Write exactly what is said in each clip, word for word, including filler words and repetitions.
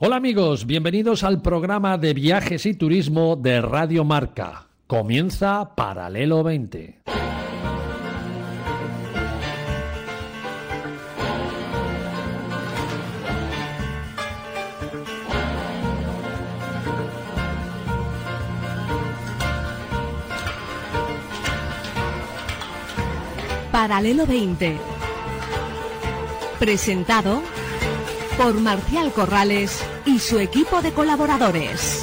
Hola amigos, bienvenidos al programa de viajes y turismo de Radio Marca. Comienza Paralelo veinte. Paralelo veinte. Presentado por Marcial Corrales y su equipo de colaboradores.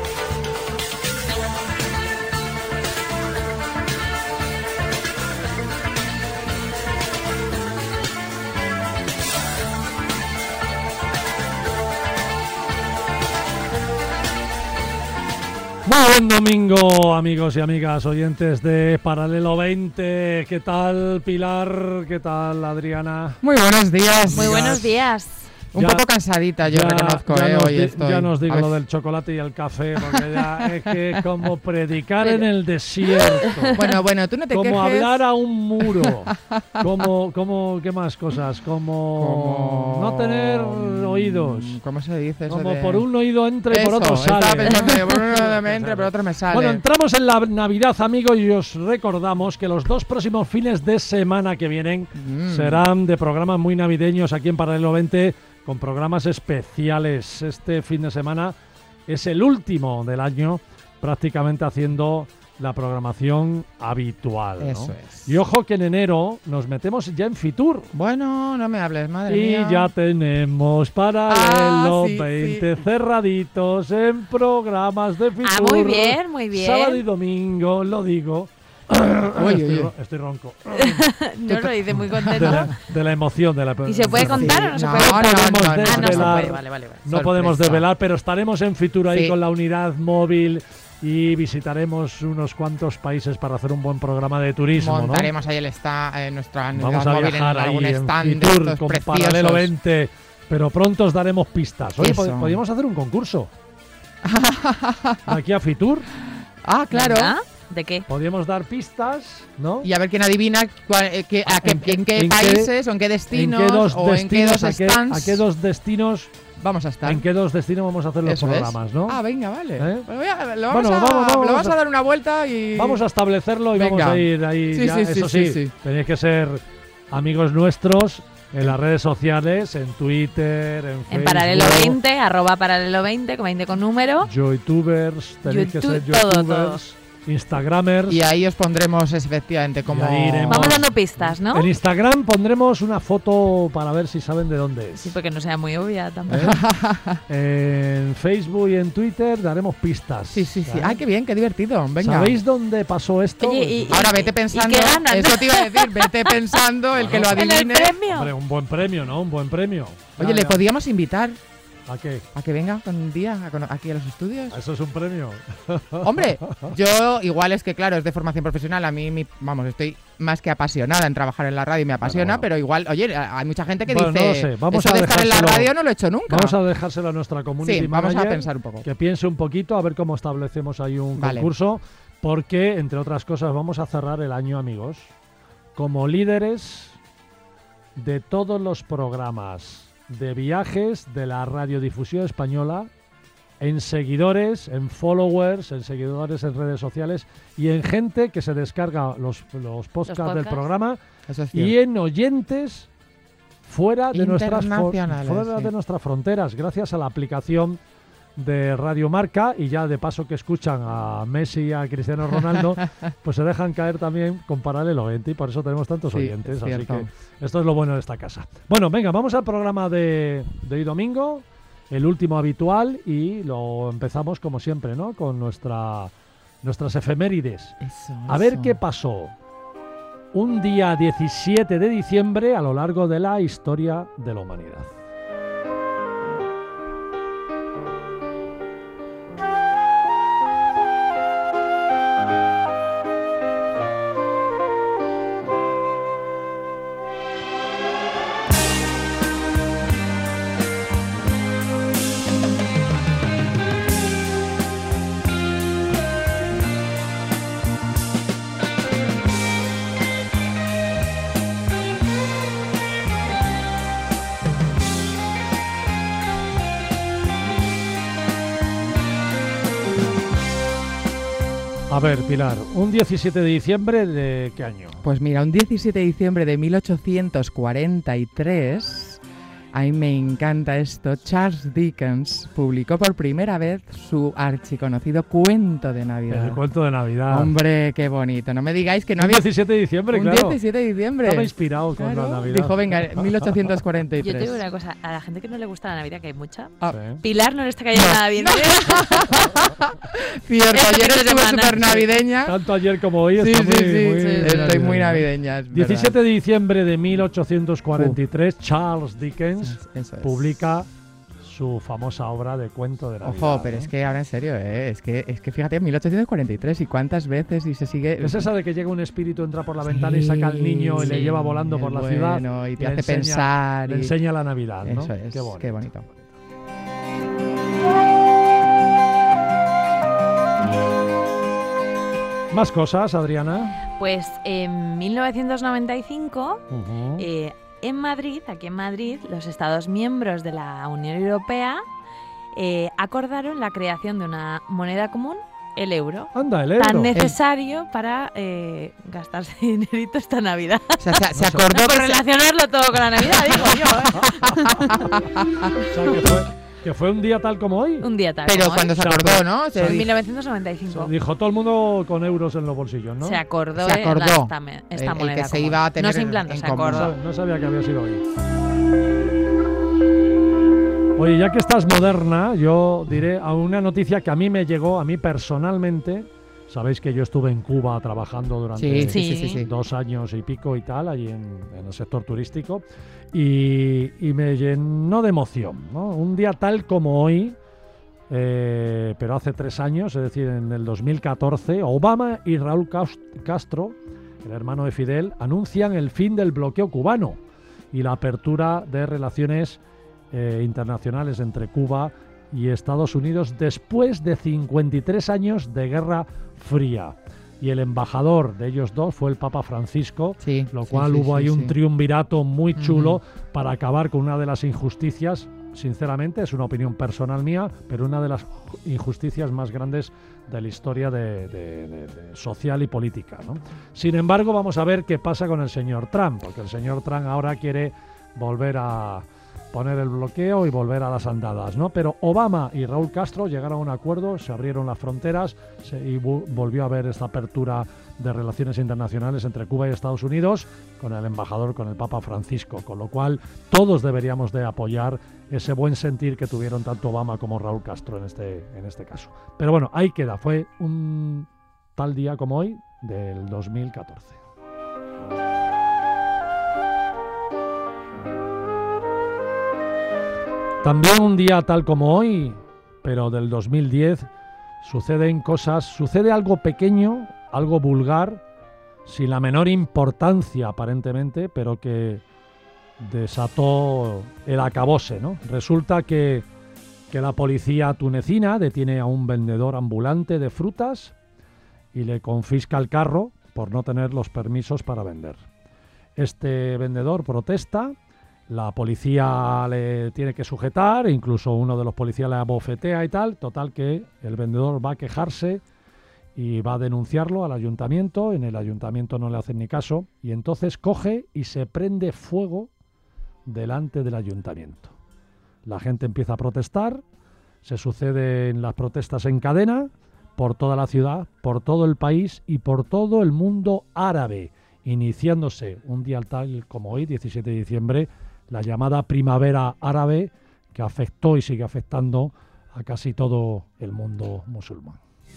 Muy buen domingo, amigos y amigas oyentes de Paralelo veinte. ¿Qué tal, Pilar? ¿Qué tal, Adriana? Muy buenos días. Muy buenos días. Un Ya- poco cansadita, yo ya, reconozco, ya eh, nos hoy di- estoy. Ya nos digo A ver, lo del chocolate y el café, porque ya es que es como predicar en el desierto. Bueno, bueno, tú no te como quejes. hablar a un muro. Como, como, ¿qué más cosas? Como, Como- no tener oídos. ¿Cómo se dice eso? Como de- por un oído entra y por Eso, otro estaba sale. pensando que por uno me entra, por otro me sale. Bueno, entramos en la Navidad, amigos, y os recordamos que los dos próximos fines de semana que vienen Mm. serán de programas muy navideños aquí en Paralelo veinte, con programas especiales. Este fin de semana es el último del año, prácticamente haciendo la programación habitual, ¿no? Eso es. Y ojo que en enero nos metemos ya en Fitur. Bueno, no me hables, madre Y mía. ya tenemos Paralelo Ah, sí, veinte sí. cerraditos en programas de Fitur. Ah, muy bien, muy bien. Sábado y domingo, lo digo. Uy, estoy, uy, uy. ro- estoy ronco. No lo dice muy De contento. la, de la emoción. De la, ¿Y se puede de- contar o no se No, puede no, contar? no, podemos no, Ah, no se desvelar. puede, vale, vale. vale. No podemos Sorpresa. desvelar, pero estaremos en Fitur ahí Sí. con la unidad móvil y visitaremos unos cuantos países para hacer un buen programa de turismo, ¿no? Montaremos ahí el sta, eh, nuestra Vamos unidad a móvil en viajar ahí algún en stand de Fitur estos con preciosos. Paralelo veinte, pero pronto os daremos pistas. Oye, Eso. pod- podríamos hacer un concurso. Aquí a Fitur, Ah, claro. ¿Verdad? ¿De qué? podríamos dar pistas, ¿no? Y a ver quién adivina cuál- eh, qué- a qué- ¿En qué- en qué en qué- países o en qué ¿En destinos qué dos o en qué destinos, dos a qué, stands a qué dos destinos, vamos a estar. en qué dos destinos vamos a hacer los Eso programas, es. ¿no? Ah, venga, vale. ¿Eh? Bueno, voy a- lo vamos, Bueno, a, vamos, vamos, lo vamos vamos a a- dar una vuelta y... Vamos a establecerlo y vamos Venga. a ir ahí. Sí, ya. sí, sí, Eso sí, sí, sí. tenéis que ser amigos nuestros en las redes sociales, en Twitter, en Facebook. En Paralelo veinte, arroba Paralelo veinte, con veinte con número. YouTubers, tenéis que ser YouTube, todo, youtubers, instagramers. Y ahí os pondremos efectivamente como... Y ahí iremos. Vamos dando pistas, ¿no? En Instagram pondremos una foto para ver si saben de dónde es. Sí, porque no sea muy obvia tampoco. ¿Eh? En Facebook y en Twitter daremos pistas. Sí, sí, sí. ¿eh? Ay, qué bien, qué divertido. Venga. ¿Sabéis dónde pasó esto? Oye, y- Ahora vete ¿Y pensando... qué ganas, Eso no? te iba a decir, vete pensando el que lo ¿En el adivine. premio? Hombre, un buen premio, ¿no? Un buen premio. Oye, Ya, le ya. podíamos invitar ¿A qué? a que venga con un día a con- aquí a los estudios. ¿Eso es un premio? Hombre, yo igual es que claro, es de formación profesional, a mí, mi- vamos, estoy más que apasionada en trabajar en la radio y me apasiona, Bueno, bueno. pero igual, oye, hay mucha gente que Bueno, dice, no lo sé, vamos eso a de estar en la dejárselo- radio no lo he hecho nunca. Vamos a dejárselo a nuestra community Sí, vamos a manager, pensar un poco. que piense un poquito a ver cómo establecemos ahí un Vale. concurso, porque, entre otras cosas, vamos a cerrar el año, amigos, como líderes de todos los programas de viajes de la radiodifusión española, en seguidores, en followers, en seguidores en redes sociales y en gente que se descarga los, los podcasts del podcasts. programa Eso es y cierto. en oyentes fuera de nuestras fo- Internacionales, fuera sí. de nuestras fronteras, gracias a la aplicación de Radio Marca, y ya de paso que escuchan a Messi y a Cristiano Ronaldo, pues se dejan caer también con Paralelo veinte y por eso tenemos tantos Sí, oyentes. es Así cierto. que esto es lo bueno de esta casa. Bueno, venga, vamos al programa de, de hoy domingo, el último habitual, y lo empezamos como siempre, ¿no? Con nuestra nuestras efemérides. Eso, A ver eso. qué pasó un día diecisiete de diciembre a lo largo de la historia de la humanidad. A ver, Pilar, un diecisiete de diciembre de ¿qué año? Pues mira, un diecisiete de diciembre de mil ochocientos cuarenta y tres, a mí me encanta esto, Charles Dickens publicó por primera vez su archiconocido cuento de Navidad. El cuento de Navidad. Hombre, qué bonito. No me digáis que no un había... diecisiete de diciembre, un claro. diecisiete de diciembre. Estaba inspirado con Claro. la Navidad. Dijo, venga, mil ochocientos cuarenta y tres. Yo te digo una cosa, a la gente que no le gusta la Navidad, que hay mucha, Ah, Sí. Pilar no le está cayendo nada bien. Cierto, Este ayer fin de estuve semana. súper navideña. Tanto ayer como hoy Sí, está sí, muy, sí, muy sí, navideño. estoy muy navideña. es verdad. diecisiete de diciembre de mil ochocientos cuarenta y tres, Charles Dickens Eso es. publica su famosa obra de cuento de Navidad. Ojo, pero ¿no? es que ahora en serio, ¿eh? es que es que fíjate, mil ochocientos cuarenta y tres y cuántas veces y se sigue... Es esa de que llega un espíritu, entra por la Sí, ventana y saca al niño y le sí, lleva volando por la ciudad. bueno, y te le hace enseña- pensar. Le y- enseña la Navidad, ¿no? Eso es, Qué bonito. qué bonito. Más cosas, Adriana. Pues en mil novecientos noventa y cinco, Ujú. eh, en Madrid, aquí en Madrid, los Estados miembros de la Unión Europea eh, acordaron la creación de una moneda común, el euro, Anda, el euro. tan necesario para eh, gastarse dinerito esta Navidad. O sea, se, se No sé. acordó No, por que se- relacionarlo todo con la Navidad, digo yo. ¿eh? O sea, que fue, que fue un día tal como hoy. Un día tal Pero como cuando hoy. se acordó, ¿no? Se En dijo- mil novecientos noventa y cinco. Dijo todo el mundo con euros en los bolsillos, ¿no? Se acordó, Se eh, acordó. la- esta, me- esta El- el moneda que se común. iba a tener No se en- implantó, en se común. No acordó. sab- no sabía que había sido hoy. Oye, ya que estás moderna, yo diré a una noticia que a mí me llegó, a mí personalmente. Sabéis que yo estuve en Cuba trabajando durante Sí, sí, sí, sí, sí. dos años y pico y tal, allí en, en el sector turístico, y, y me llenó de emoción, ¿no? Un día tal como hoy, eh, pero hace tres años, es decir, en el dos mil catorce, Obama y Raúl Cas- Castro, el hermano de Fidel, anuncian el fin del bloqueo cubano y la apertura de relaciones eh, internacionales entre Cuba y Estados Unidos después de cincuenta y tres años de Guerra Fría. Y el embajador de ellos dos fue el Papa Francisco, Sí, lo sí, cual sí, hubo sí, ahí un sí. triunvirato muy chulo Ujú. para acabar con una de las injusticias, sinceramente, es una opinión personal mía, pero una de las injusticias más grandes de la historia de, de- de- de social y política, ¿no? Sin embargo, vamos a ver qué pasa con el señor Trump, porque el señor Trump ahora quiere volver a poner el bloqueo y volver a las andadas, ¿no? Pero Obama y Raúl Castro llegaron a un acuerdo, se abrieron las fronteras se- y vu- volvió a haber esta apertura de relaciones internacionales entre Cuba y Estados Unidos con el embajador, con el Papa Francisco, con lo cual todos deberíamos de apoyar ese buen sentir que tuvieron tanto Obama como Raúl Castro en este, en este caso. Pero bueno, ahí queda, fue un tal día como hoy del dos mil catorce. También un día tal como hoy, pero del dos mil diez, suceden cosas, sucede algo pequeño, algo vulgar, sin la menor importancia aparentemente, pero que desató el acabose, ¿no? Resulta que, que la policía tunecina detiene a un vendedor ambulante de frutas y le confisca el carro por no tener los permisos para vender. Este vendedor protesta. La policía le tiene que sujetar, incluso uno de los policías le abofetea y tal. Total que el vendedor va a quejarse y va a denunciarlo al ayuntamiento. En el ayuntamiento no le hacen ni caso. Y entonces coge y se prende fuego delante del ayuntamiento. La gente empieza a protestar. Se suceden las protestas en cadena por toda la ciudad, por todo el país y por todo el mundo árabe. Iniciándose un día tal como hoy, diecisiete de diciembre, la llamada primavera árabe, que afectó y sigue afectando a casi todo el mundo musulmán.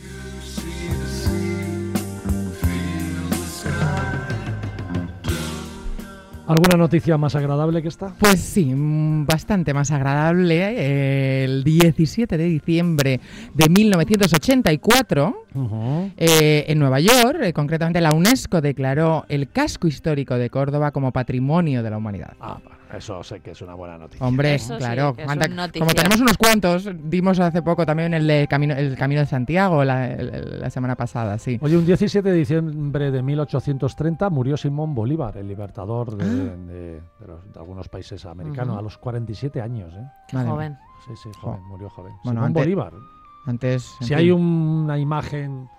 ¿Alguna noticia más agradable que esta? Pues sí, mm, bastante más agradable. eh, El diecisiete de diciembre de mil novecientos ochenta y cuatro, Uh-huh. eh, en Nueva York, eh, concretamente la UNESCO declaró el casco histórico de Córdoba como Patrimonio de la Humanidad. Ah, eso sé que es una buena noticia. Hombre, Eso sí, claro. que es anda- un notición. como tenemos unos cuantos, dimos hace poco también el, de camino, el Camino de Santiago la, el- el- la semana pasada, sí. Oye, un diecisiete de diciembre de mil ochocientos treinta murió Simón Bolívar, el libertador de, de- de los- de algunos países americanos, Ujú. a los cuarenta y siete años, ¿eh? Qué Madre joven. Sí, sí, joven, murió joven. Bueno, Simón antes- Bolívar. Antes. en Si fin. hay una imagen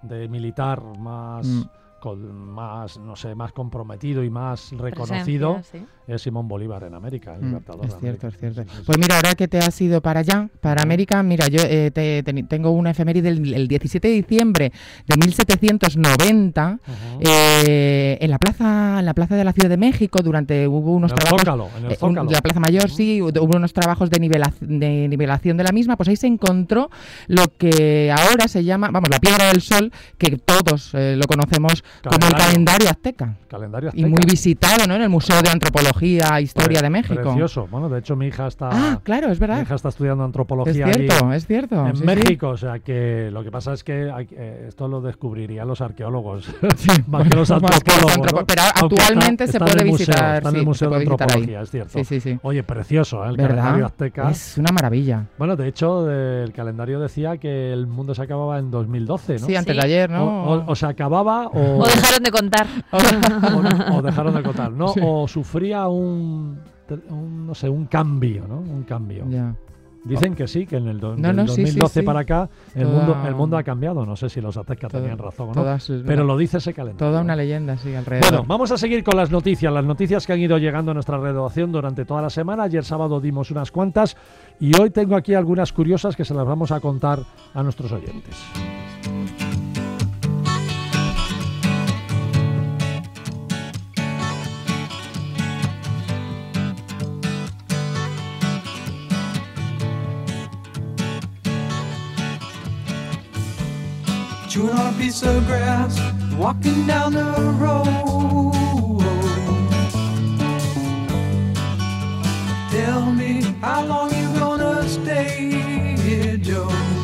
de militar más... Mm. Con más, no sé, más comprometido y más reconocido Presencia, ¿sí? es Simón Bolívar en América, el mm, libertador es de cierto, América. es cierto. Sí, sí, pues sí. mira, ahora que te has ido para allá, para América, mira, yo eh, te, te, tengo una efeméride del el diecisiete de diciembre de mil setecientos noventa uh-huh. eh, en la plaza en la plaza de la Ciudad de México, durante hubo unos en el trabajos Zócalo, en el Zócalo. Eh, la Plaza Mayor, uh-huh. sí, hubo unos trabajos de, nivela, de nivelación de la misma, pues ahí se encontró lo que ahora se llama, vamos, la Piedra del Sol, que todos eh, lo conocemos calendario. como el calendario azteca. Calendario azteca. Y muy visitado, ¿no? En el Museo de Antropología e Historia Pre- de México. Precioso. Bueno, de hecho mi hija está Ah, claro, es verdad. Mi hija está estudiando antropología Es cierto, allí es cierto. en sí, México, sí. o sea que lo que pasa es que hay, eh, esto lo descubrirían los arqueólogos, sí, más que los antropólogos, antropo- ¿no? Pero Aunque actualmente está, se está puede en el visitar, museo, está en el sí, Museo de Antropología, ahí. es cierto. Sí, sí, sí. Oye, precioso, ¿eh? El ¿verdad? calendario azteca. Es una maravilla. Bueno, de hecho, el calendario decía que el mundo se acababa en dos mil doce, ¿no? Sí, antes sí. de ayer, ¿no? O, o, o se acababa o... O dejaron de contar. o, o dejaron de contar, ¿no? Sí. O sufría un, un, no sé, un cambio, ¿no? Un cambio. Ya. Dicen que sí, que en el do, no, no, del dos mil doce sí, sí, para acá el, Toda... mundo, el mundo ha cambiado. No sé si los aztecas Toda, tenían razón o no, todas, pero lo dice ese calendario. Toda una leyenda, sí, alrededor. Bueno, vamos a seguir con las noticias, las noticias que han ido llegando a nuestra redacción durante toda la semana. Ayer sábado dimos unas cuantas y hoy tengo aquí algunas curiosas que se las vamos a contar a nuestros oyentes. Chewing on a piece of grass, walking down the road. Tell me how long you gonna stay here, Joe.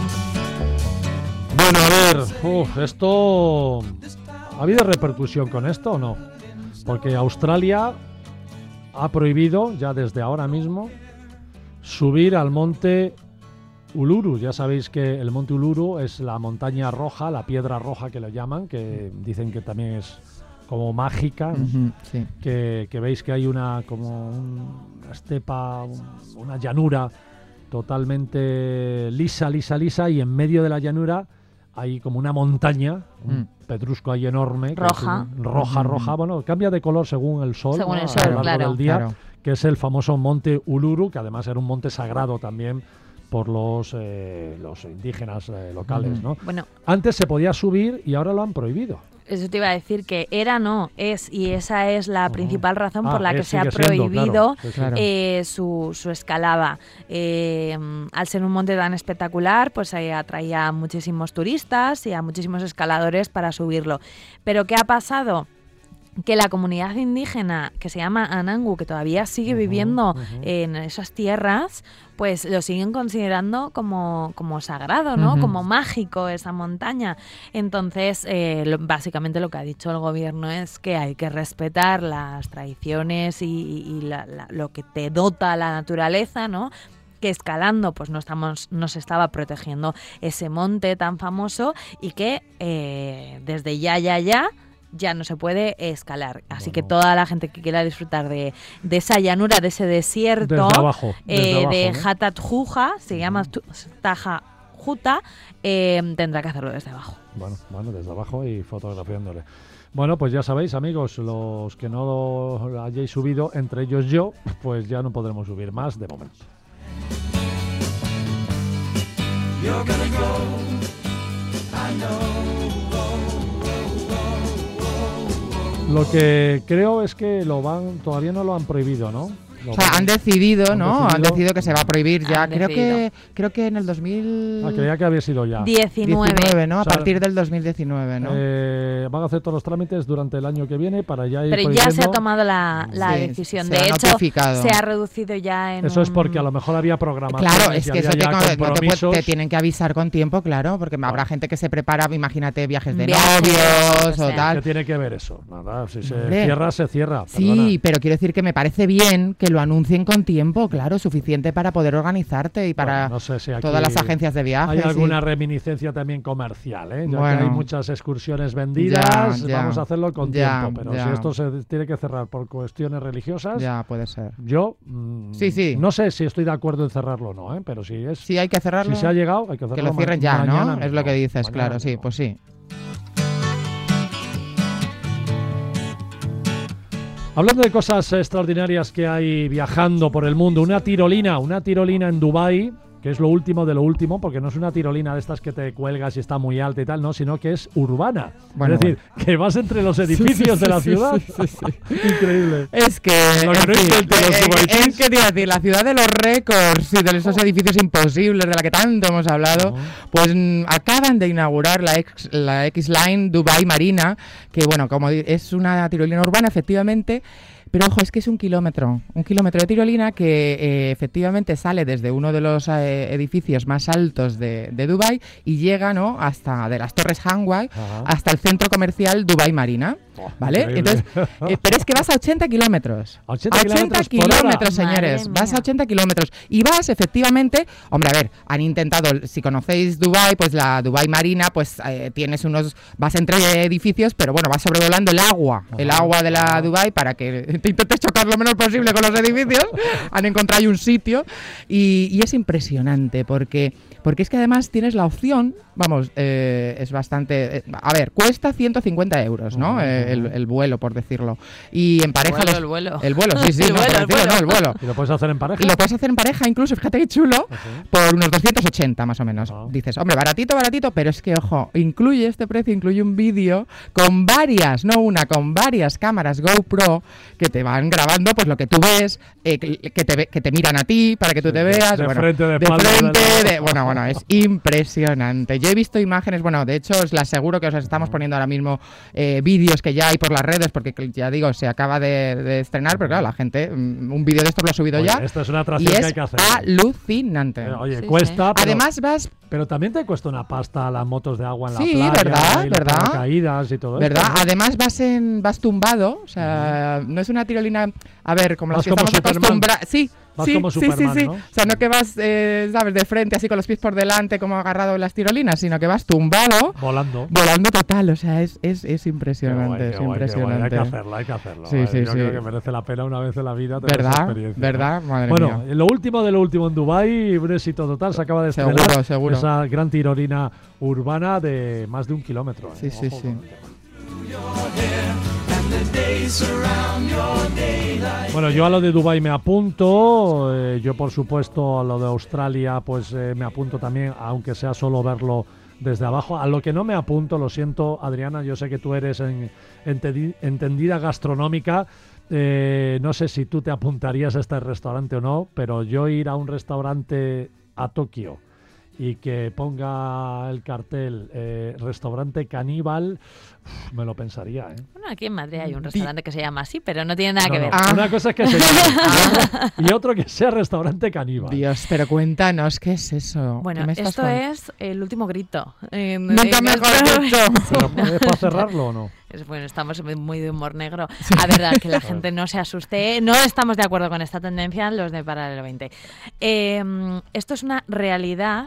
Bueno, a ver, uf, esto... ¿Ha habido repercusión con esto o no? Porque Australia ha prohibido, ya desde ahora mismo, subir al monte Uluru. Ya sabéis que el monte Uluru es la montaña roja, la piedra roja que le llaman, que dicen que también es como mágica, uh-huh, sí. que, que veis que hay una como un, una estepa, un, una llanura totalmente lisa, lisa, lisa, y en medio de la llanura hay como una montaña, un mm. pedrusco ahí enorme, roja, es un, roja, uh-huh. roja, bueno, cambia de color según el sol, según ¿no? el sol, a lo largo claro, del día, claro. que es el famoso monte Uluru, que además era un monte sagrado también por los, eh, los indígenas eh, locales, ¿no? Bueno, antes se podía subir y ahora lo han prohibido. Eso te iba a decir, que era no, es, y esa es la Uh-huh. principal razón Ah, por la es, que se ha sigue siendo, prohibido claro, sí, sí. Claro. eh, su, su escalada. Eh, al ser un monte tan espectacular, pues eh, atraía a muchísimos turistas y a muchísimos escaladores para subirlo. Pero ¿qué ha pasado? Que la comunidad indígena que se llama Anangu, que todavía sigue Uh-huh, viviendo uh-huh. en esas tierras, pues lo siguen considerando como, como sagrado, ¿no? Uh-huh. Como mágico esa montaña. Entonces, eh, lo, básicamente lo que ha dicho el gobierno es que hay que respetar las tradiciones y, y, y la, la, lo que te dota la naturaleza, ¿no? Que escalando pues no estamos no se estaba protegiendo ese monte tan famoso y que eh, desde ya, ya, ya ya no se puede escalar. Así Bueno. que toda la gente que quiera disfrutar de, de esa llanura, de ese desierto, Desde abajo, desde eh, abajo, de ¿no? Hatatjuja, se llama tu- Taja Juta, eh, tendrá que hacerlo desde abajo. Bueno, bueno, desde abajo y fotografiándole. Bueno, pues ya sabéis, amigos, los que no lo hayáis subido, entre ellos yo, pues ya no podremos subir más de momento. You're gonna go, I know. Lo que creo es que lo van, todavía no lo han prohibido, ¿no? Lo O sea, van- han decidido, han ¿no? Han decidido- decidido que se va a prohibir ya. Han Creo decidido. que creo que en el dos mil Ah, creía que había sido ya. diecinueve. diecinueve, ¿no? A O sea, partir del dos mil diecinueve, ¿no? Eh, van a hacer todos los trámites durante el año que viene para ya ir Pero ya se ha prohibiendo. tomado la, la Sí, decisión. se De ha hecho, notificado. se ha reducido ya en Eso es un- porque a lo mejor había programaciones Claro, es y que había eso te, ya no te, puede- compromisos. te tienen que avisar con tiempo, claro, porque Claro. habrá gente que se prepara, imagínate, viajes de Viajes, novios lo o que sea. ¿Qué tal. tiene que ver eso? Nada, si se Hombre. cierra, se cierra. Sí, perdona. pero quiero decir que me parece bien que lo anuncien con tiempo, claro, suficiente para poder organizarte y para Bueno, no sé si aquí todas las agencias de viajes. hay alguna y- reminiscencia también comercial, ¿eh? Ya Bueno. que hay muchas excursiones vendidas, Ya, ya. vamos a hacerlo con Ya, tiempo. Pero ya. si esto se tiene que cerrar por cuestiones religiosas, Ya, puede ser. yo mm, Sí, sí. no sé si estoy de acuerdo en cerrarlo o no, ¿eh? Pero si es Sí, hay que cerrarlo. si se ha llegado, hay que hacerlo que lo cierren ma- ya, mañana ¿no? Es mismo, lo que dices, mañana claro, sí, mismo. pues sí. Hablando de cosas extraordinarias que hay viajando por el mundo, una tirolina, una tirolina en Dubái, que es lo último de lo último, porque no es una tirolina de estas que te cuelgas y está muy alta y tal, no, sino que es urbana. Bueno, es decir, bueno. que vas entre los edificios Sí, de la sí, ciudad. sí, sí, sí. Increíble. Es que, Lo que en no fin, intenten los eh, dubaitíes. es que te iba a decir, la ciudad de los récords y de esos edificios imposibles de la que tanto hemos hablado, Oh. pues mm, acaban de inaugurar la, X, la X-Line Dubai Marina, que bueno, como di- es una tirolina urbana, efectivamente. Pero ojo, es que es un kilómetro, un kilómetro de tirolina que eh, efectivamente sale desde uno de los eh, edificios más altos de, de Dubái y llega, ¿no?, hasta de las Torres Hanwha Ajá. hasta el centro comercial Dubai Marina, Oh, ¿vale? increíble. Entonces, eh, pero es que vas a ochenta kilómetros. A ochenta kilómetros por kilómetros, hora. señores. Madre Vas a mía. ochenta kilómetros. Y vas, efectivamente, hombre, a ver, han intentado, si conocéis Dubái, pues la Dubai Marina, pues eh, tienes unos, vas entre edificios, pero bueno, vas sobrevolando el agua, el Ajá. agua de la Dubai para que te intentes chocar lo menos posible con los edificios. Han encontrado ahí un sitio y, y es impresionante porque, porque es que además tienes la opción, vamos, eh, es bastante, eh, a ver, cuesta ciento cincuenta euros, ¿no? Ajá. Eh, el, el vuelo, por decirlo. Y en pareja... vuelo, los- el vuelo. El vuelo, sí, sí, El no, vuelo, por el decirlo, vuelo. no, el vuelo. ¿Y lo puedes hacer en pareja? Y lo puedes hacer en pareja, incluso, fíjate qué chulo, Ajá. por unos doscientos ochenta más o menos. Ah. Dices, hombre, baratito, baratito, pero es que, ojo, incluye este precio, incluye un vídeo con varias, no una, con varias cámaras GoPro que te van grabando pues lo que tú ves, eh, que, que te, ve- que te miran a ti para que tú Sí, te de- veas. de bueno, frente, de de espaldas, de frente, lado. de- bueno, bueno, es impresionante. Yo he visto imágenes, bueno, de hecho os las aseguro que os estamos poniendo ahora mismo eh, vídeos que ya hay por las redes, porque ya digo, se acaba de, de estrenar, pero claro, la gente, mm, un vídeo de esto lo ha subido Oye, ya. esta es una Y atracción que hay es que hacer. alucinante. Eh, Oye, Sí, cuesta, pero, Además vas, pero también te cuesta una pasta las motos de agua en Sí, la playa. ¿verdad? y las ¿verdad? paracaídas y todo ¿verdad? esto, ¿no? Además vas en vas tumbado, o sea, no es una tirolina, a ver, como las Vas que como estamos Superman. acostumbrados. Sí, Vas sí, como sí, Superman, sí, sí. ¿no? O sea, no que vas, eh, sabes, de frente así con los pies por delante como agarrado en las tirolinas, sino que vas tumbado, Volando. volando total, o sea, es, es, es Qué impresionante, guay, qué es guay, qué guay. impresionante. Hay que hacerlo, hay que hacerlo. Sí, Eh, sí, Yo sí. creo que merece la pena una vez en la vida tener esa ¿Verdad? experiencia. ¿Verdad? Madre Bueno, mía. lo último de lo último en Dubái, un éxito total, se acaba de estrenar Seguro, seguro. esa gran tirolina urbana de más de un kilómetro. ¿eh? Sí, sí, Ojo sí. con el tema. Bueno, yo a lo de Dubái me apunto, eh, yo por supuesto a lo de Australia pues eh, me apunto también, aunque sea solo verlo desde abajo. A lo que no me apunto, lo siento Adriana, yo sé que tú eres en- entedi- entendida gastronómica, eh, no sé si tú te apuntarías a este restaurante o no, pero yo ir a un restaurante a Tokio y que ponga el cartel eh, restaurante caníbal, uf, me lo pensaría, ¿eh? Bueno, aquí en Madrid hay un restaurante que se llama así, pero no tiene nada No, que no, ver. Ah. Una cosa es que se llame y otro que sea restaurante caníbal. Dios, pero cuéntanos, ¿qué es eso? Bueno, ¿Qué me estás esto contando? es el último grito. En- Nunca en mejor nuestro- dicho. Pero, ¿es para cerrarlo o no? Es- Bueno, estamos muy de humor negro. A verdad, que la gente no se asuste. No estamos de acuerdo con esta tendencia, los de Paralelo veinte. Eh, esto es una realidad.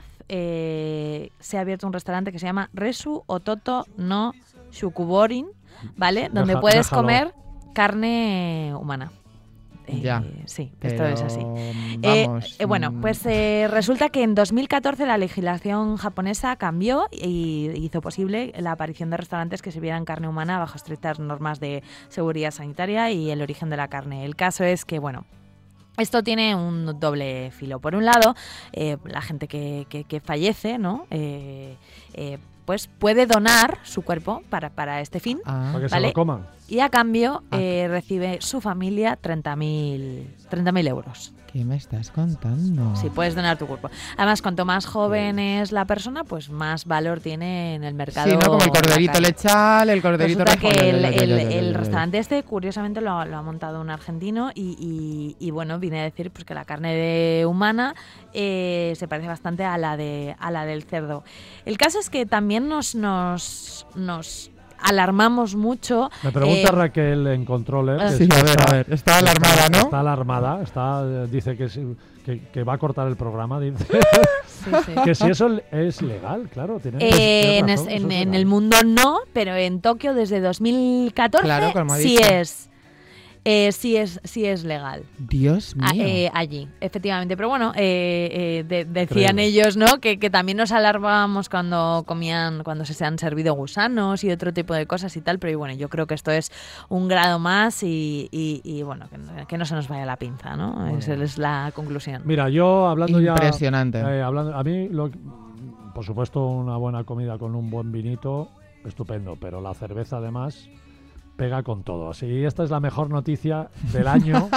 Eh, se ha abierto un restaurante que se llama Resu Ototo no Shukuborin, ¿vale? Donde Deja- puedes déjalo. comer carne humana. Eh, Ya, Sí, Pero, esto es así. Vamos. Eh, eh, bueno, mm, pues eh, resulta que en dos mil catorce la legislación japonesa cambió y hizo posible la aparición de restaurantes que sirvieran carne humana bajo estrictas normas de seguridad sanitaria y el origen de la carne. El caso es que, bueno, esto tiene un doble filo. Por un lado, eh, la gente que, que- que fallece, ¿no? Eh, eh, pues puede donar su cuerpo para, para este fin. ah, Para que se Vale. lo coman. Y a cambio Ah. eh, recibe su familia treinta mil euros. ¿Qué me estás contando? Si puedes donar tu cuerpo. Además, cuanto más joven es la persona, pues más valor tiene en el mercado. Sí, ¿no? Como el la corderito carne. lechal, el corderito Resulta que rejo- el, ya, ya, ya, el- ya, ya, el ya. restaurante este, curiosamente, lo, lo ha montado un argentino y, y- y, bueno, viene a decir pues que la carne de humana eh, se parece bastante a la de a la del cerdo. El caso es que también nos nos, nos alarmamos mucho. Me pregunta eh, Raquel en controller. Ah. que Sí, si a ver, a ver, está alarmada, ¿no? Está alarmada, está, eh, dice que, si- que, que va a cortar el programa, dice. sí, sí. Que si eso es legal, claro. Tiene, Eh, tiene en, razón, es- eso en- es en legal. el mundo no, pero en Tokio desde dos mil catorce Claro, como ha sí dicho. es. eh, sí es sí es legal. Dios mío. A- eh, allí, efectivamente. Pero bueno, eh, eh, de- decían Creo. ellos, ¿no? Que, que también nos alarmábamos cuando comían, cuando se, se han servido gusanos y otro tipo de cosas y tal. Pero bueno, yo creo que esto es un grado más y, y, y, bueno, que no, que no se nos vaya la pinza, ¿no? Esa es la conclusión. Mira, yo hablando ya... Impresionante. eh, hablando, a mí, lo, por supuesto, una buena comida con un buen vinito, estupendo. Pero la cerveza, además, pega con todo. Así, esta es la mejor noticia del año.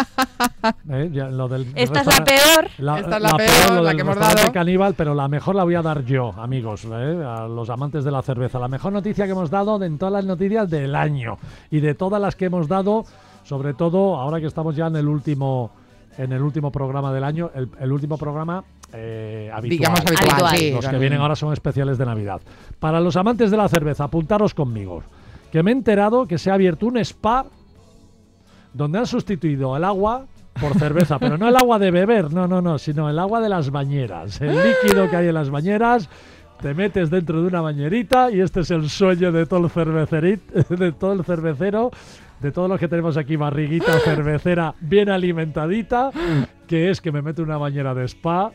¿eh? Ya, lo del Esta es la restaurante- peor. La, Esta es la peor, lo la del que hemos restaurante dado. Caníbal, pero la mejor la voy a dar yo, amigos, ¿eh? A los amantes de la cerveza. La mejor noticia que hemos dado de en todas las noticias del año y de todas las que hemos dado, sobre todo ahora que estamos ya en el último en el último programa del año, el, el último programa eh, habitual. Digamos habitual, Habitual. sí. Los que con- vienen ahora son especiales de Navidad. Para los amantes de la cerveza, apuntaros conmigo, que me he enterado que se ha abierto un spa donde han sustituido el agua por cerveza, pero no el agua de beber, no, no, no, sino el agua de las bañeras, el líquido que hay en las bañeras. Te metes dentro de una bañerita y este es el sueño de todo el cervecerit, de todo el cervecero, de todos los que tenemos aquí barriguita cervecera bien alimentadita, que es que me meto en una bañera de spa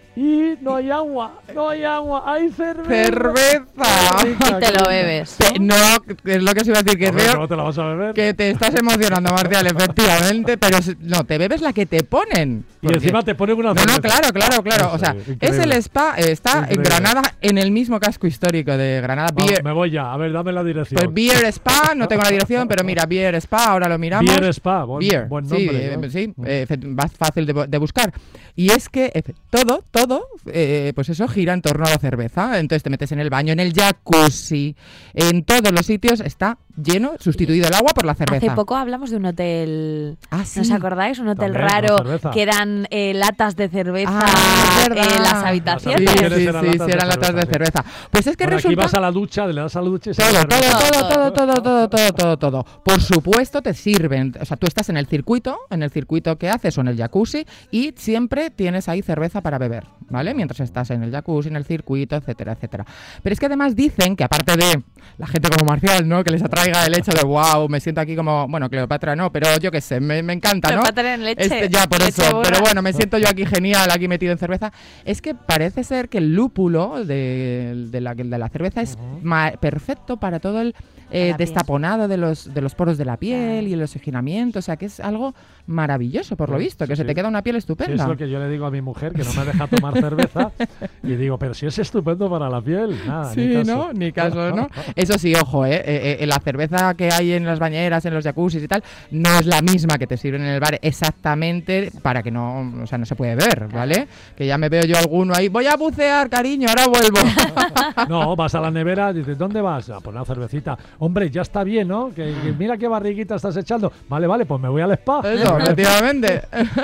y no hay agua, no hay agua, hay cerveza. ¡Cerveza! Y te lo bebes. Te- no, es lo que os iba a decir, que Hombre, veo ¿cómo te la vas a beber? que te estás emocionando, Marcial, efectivamente, pero es- no, te bebes la que te ponen. Y porque- encima te ponen una No, cerveza. no, claro, claro, claro. O sea, Sí, es increíble. el spa, eh, está en Increíble. Granada, en el mismo casco histórico de Granada. Vamos, Beer, me voy ya, a ver, dame la dirección. pues Beer Spa, no tengo la dirección, pero mira, Beer Spa, ahora lo miramos. Beer Spa, buen, Beer, buen sí, nombre. eh, ¿no? sí, Mm. eh, fe- más fácil de, bu- de buscar. Y es que efe- todo, todo, eh, pues eso gira en torno a la cerveza. Entonces te metes en el baño, en el jacuzzi, en todos los sitios está lleno, sustituido el agua por la cerveza. Hace poco hablamos de un hotel, Ah, sí. ¿no os acordáis? Un hotel También, raro la cerveza. que eran eh, latas de cerveza Ah, es en verdad. las Las Sí, habitaciones. sí, habitaciones sí, eran sí, latas de eran latas de cerveza, cerveza. Pues es que Ahora aquí resulta... vas a la ducha, le das a la ducha y se Todo, hace todo, cerveza. todo, todo, todo, todo, todo, todo, todo. Por supuesto te sirven, o sea, tú estás en el circuito, en el circuito que haces o en el jacuzzi y siempre tienes ahí cerveza para beber, ¿vale? Mientras estás en el jacuzzi, en el circuito, etcétera, etcétera. Pero es que además dicen que aparte de la gente como Marcial, ¿no? Que les atraiga el hecho de, wow, me siento aquí como, bueno, Cleopatra no, pero yo qué sé, me, me encanta, ¿no? Cleopatra en leche, Este, ya, por leche eso, burra. pero bueno, me siento yo aquí genial, aquí metido en cerveza. Es que parece ser que el lúpulo de, de, la, de la cerveza es ma- perfecto para todo el eh, la piel. destaponado de los, de los poros de la piel y el oxigenamiento. O sea, que es algo maravilloso, por lo Sí, visto, sí, que se sí. te queda una piel Sí, estupenda. es lo que yo le digo a mi mujer, que no me deja tomar cerveza. Y digo, pero si es estupendo para la piel. Nada, Sí, ni caso. ¿no? Ni caso, ¿no? Eso sí, ojo, ¿eh? Eh, eh, la cerveza que hay en las bañeras, en los jacuzzis y tal, no es la misma que te sirven en el bar exactamente para que no, o sea, no se puede ver, ¿vale? Que ya me veo yo alguno ahí, voy a bucear, cariño, ahora vuelvo. No, vas a la nevera, dices, ¿dónde vas? A poner una cervecita. Hombre, ya está bien, ¿no? Que, que mira qué barriguita estás echando. Vale, vale, pues me voy al spa. Eso, efectivamente.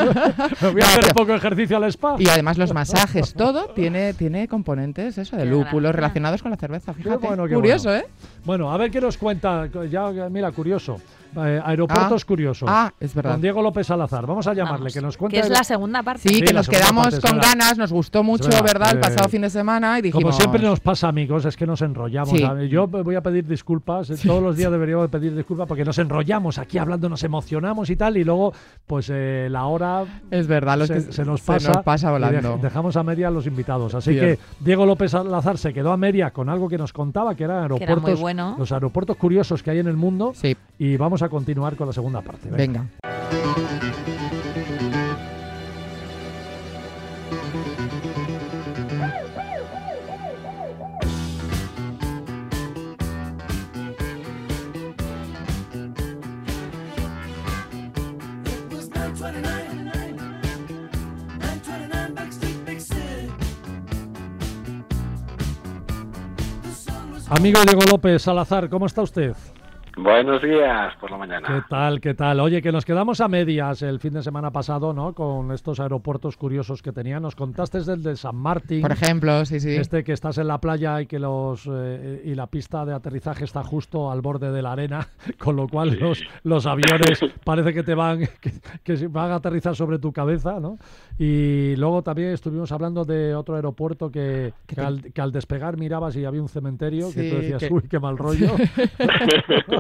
Me voy a No, hacer un pero- poco de ejercicio al spa. Y además los masajes, todo tiene, tiene componentes, eso, de Qué lúpulos gracia. relacionados con la cerveza, fíjate. bueno, qué Curioso, bueno. ¿eh? Bueno, a ver qué nos cuenta. Ya, mira, curioso. Eh, aeropuertos Ah, curiosos. Ah, es verdad. Con Diego López Salazar. Vamos a llamarle, Vamos, que nos cuente. que es la segunda parte. Sí, Sí, que la nos segunda quedamos parte, es con verdad. ganas, nos gustó mucho, verdad, ¿verdad? El eh, pasado fin de semana y dijimos... Como siempre nos pasa, amigos, es que nos enrollamos. Sí. A ver, Yo voy a pedir disculpas. eh, Todos los días deberíamos de pedir disculpas porque nos enrollamos aquí hablando, nos emocionamos y tal. Y luego, pues eh, la hora Es verdad, los se, que se nos pasa, nos pasa y volando. dej- dejamos a media a los invitados. Así Bien. que Diego López Salazar se quedó a media con algo que nos contaba, que eran Que era muy aeropuertos, bueno. los aeropuertos curiosos que hay en el mundo. Sí, Y vamos a continuar con la segunda parte. Venga. venga. It was nine twenty-nine, nine twenty-nine Backstreet Big City. The sun was Amigo Diego López Salazar, ¿cómo está usted? Buenos días por la mañana. ¿Qué tal? ¿Qué tal? Oye, que nos quedamos a medias el fin de semana pasado, ¿no? Con estos aeropuertos curiosos que tenían. Nos contaste del de San Martín. Por ejemplo, sí, sí. Este que estás en la playa y que los eh, y la pista de aterrizaje está justo al borde de la arena, con lo cual los, los aviones parece que te van que, que se van a aterrizar sobre tu cabeza, ¿no? Y luego también estuvimos hablando de otro aeropuerto que, Que que, te- al, que al despegar mirabas y había un cementerio que Sí, tú decías, que- uy, qué mal rollo.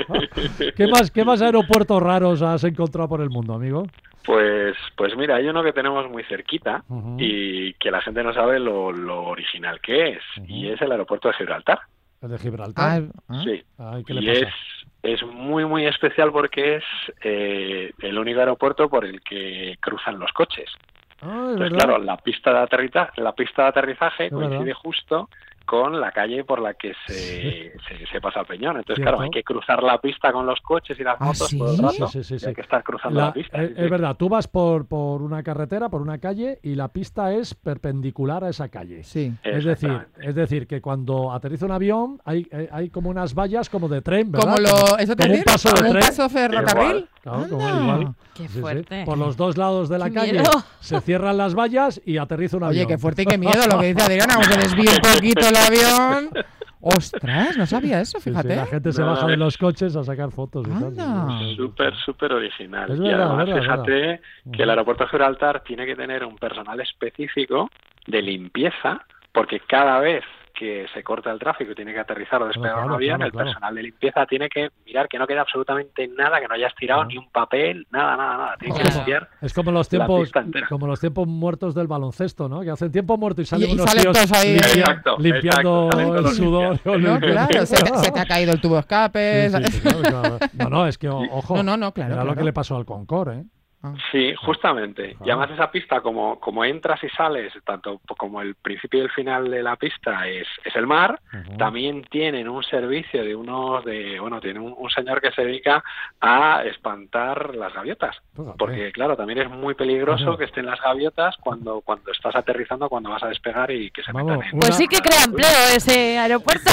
¿Qué más, qué más aeropuertos raros has encontrado por el mundo, amigo? Pues, pues mira, hay uno que tenemos muy cerquita Uh-huh. y que la gente no sabe lo, lo original que es, Uh-huh. y es el aeropuerto de Gibraltar. El de Gibraltar. Ah, ah. Sí. Ay, ¿qué Y le es, pasa? es muy, muy especial porque es eh, el único aeropuerto por el que cruzan los coches. Ah, es Entonces, verdad. claro, la pista de aterrizaje, la pista de aterrizaje Es coincide verdad. justo con la calle por la que se, se, se pasa el peñón. Entonces, Cierto. claro, hay que cruzar la pista con los coches y las ¿Ah, motos sí? todo el rato. Sí, sí, sí, y sí. hay que estar cruzando La- la, pista. es, sí, es sí. verdad, tú vas por, por una carretera, por una calle, y la pista es perpendicular a esa calle. Sí. Es decir, Exactamente. es decir, que cuando aterriza un avión hay, hay- hay como unas vallas como de tren, ¿verdad? Como lo, ¿eso te como un digo? paso de ¿Como un tren. paso ferrocarril? Claro, como Anda. igual. Qué Sí, sí. fuerte. Por los dos lados de la Qué calle miedo. se cierran las vallas y aterriza un avión. Oye, qué fuerte y qué miedo lo que dice Adriana, como se desvía un poquito el avión. Ostras, no sabía eso, Sí, sí, fíjate. la gente se No, baja de es- los coches a sacar fotos. Y tal. Anda. Sí, sí, sí. Súper, súper original. Es y verdad, además, verdad, fíjate verdad. que el aeropuerto de Gibraltar tiene que tener un personal específico de limpieza, porque cada vez que se corta el tráfico y tiene que aterrizar o despegar claro, un avión, claro, el claro. personal de limpieza tiene que mirar que no quede absolutamente nada, que no hayas tirado Claro. ni un papel, nada, nada, nada. Tiene que Claro. limpiar. Es como los La tiempos, pista entera. como los tiempos muertos del baloncesto, ¿no? Que hacen tiempo muerto y salen Y- y unos salen tíos todos ahí. limpia- Exacto, limpiando exacto, salen el todos sudor. limpiando. o No, limpiando- claro, se te, se te ha caído el tubo de escape. Sí, sí, sí, claro, claro. No, no, es que o- ojo. No, no, no, claro, Mira lo claro. que le pasó al Concorde, ¿eh? Ah. Sí, justamente. Claro. Y además esa pista, como, como entras y sales, tanto como el principio y el final de la pista es, es el mar, Ujú. también tienen un servicio de unos, de bueno, tiene un, un señor que se dedica a espantar las gaviotas. Fíjate. Porque, claro, también es muy peligroso Claro. que estén las gaviotas cuando, cuando estás aterrizando, cuando vas a despegar y que se Vamos, metan en... Pues Una- sí que crea empleo ese aeropuerto.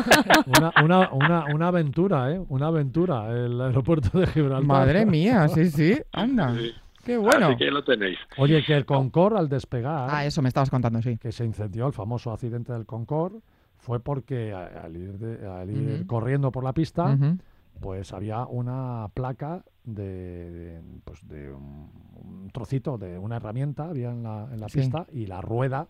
Una, una, una, una aventura, ¿eh? Una aventura, el aeropuerto de Gibraltar. Madre mía, sí, sí. Anda. Sí. Qué bueno. Así que lo tenéis. Oye, que el Concorde al despegar, Ah, eso me estabas contando, sí. que se incendió, el famoso accidente del Concorde, fue porque a- al ir, de- al ir Ujú. corriendo por la pista, Ujú. pues había una placa de, de, pues de un, un trocito de una herramienta había en la, en la Sí. pista y la rueda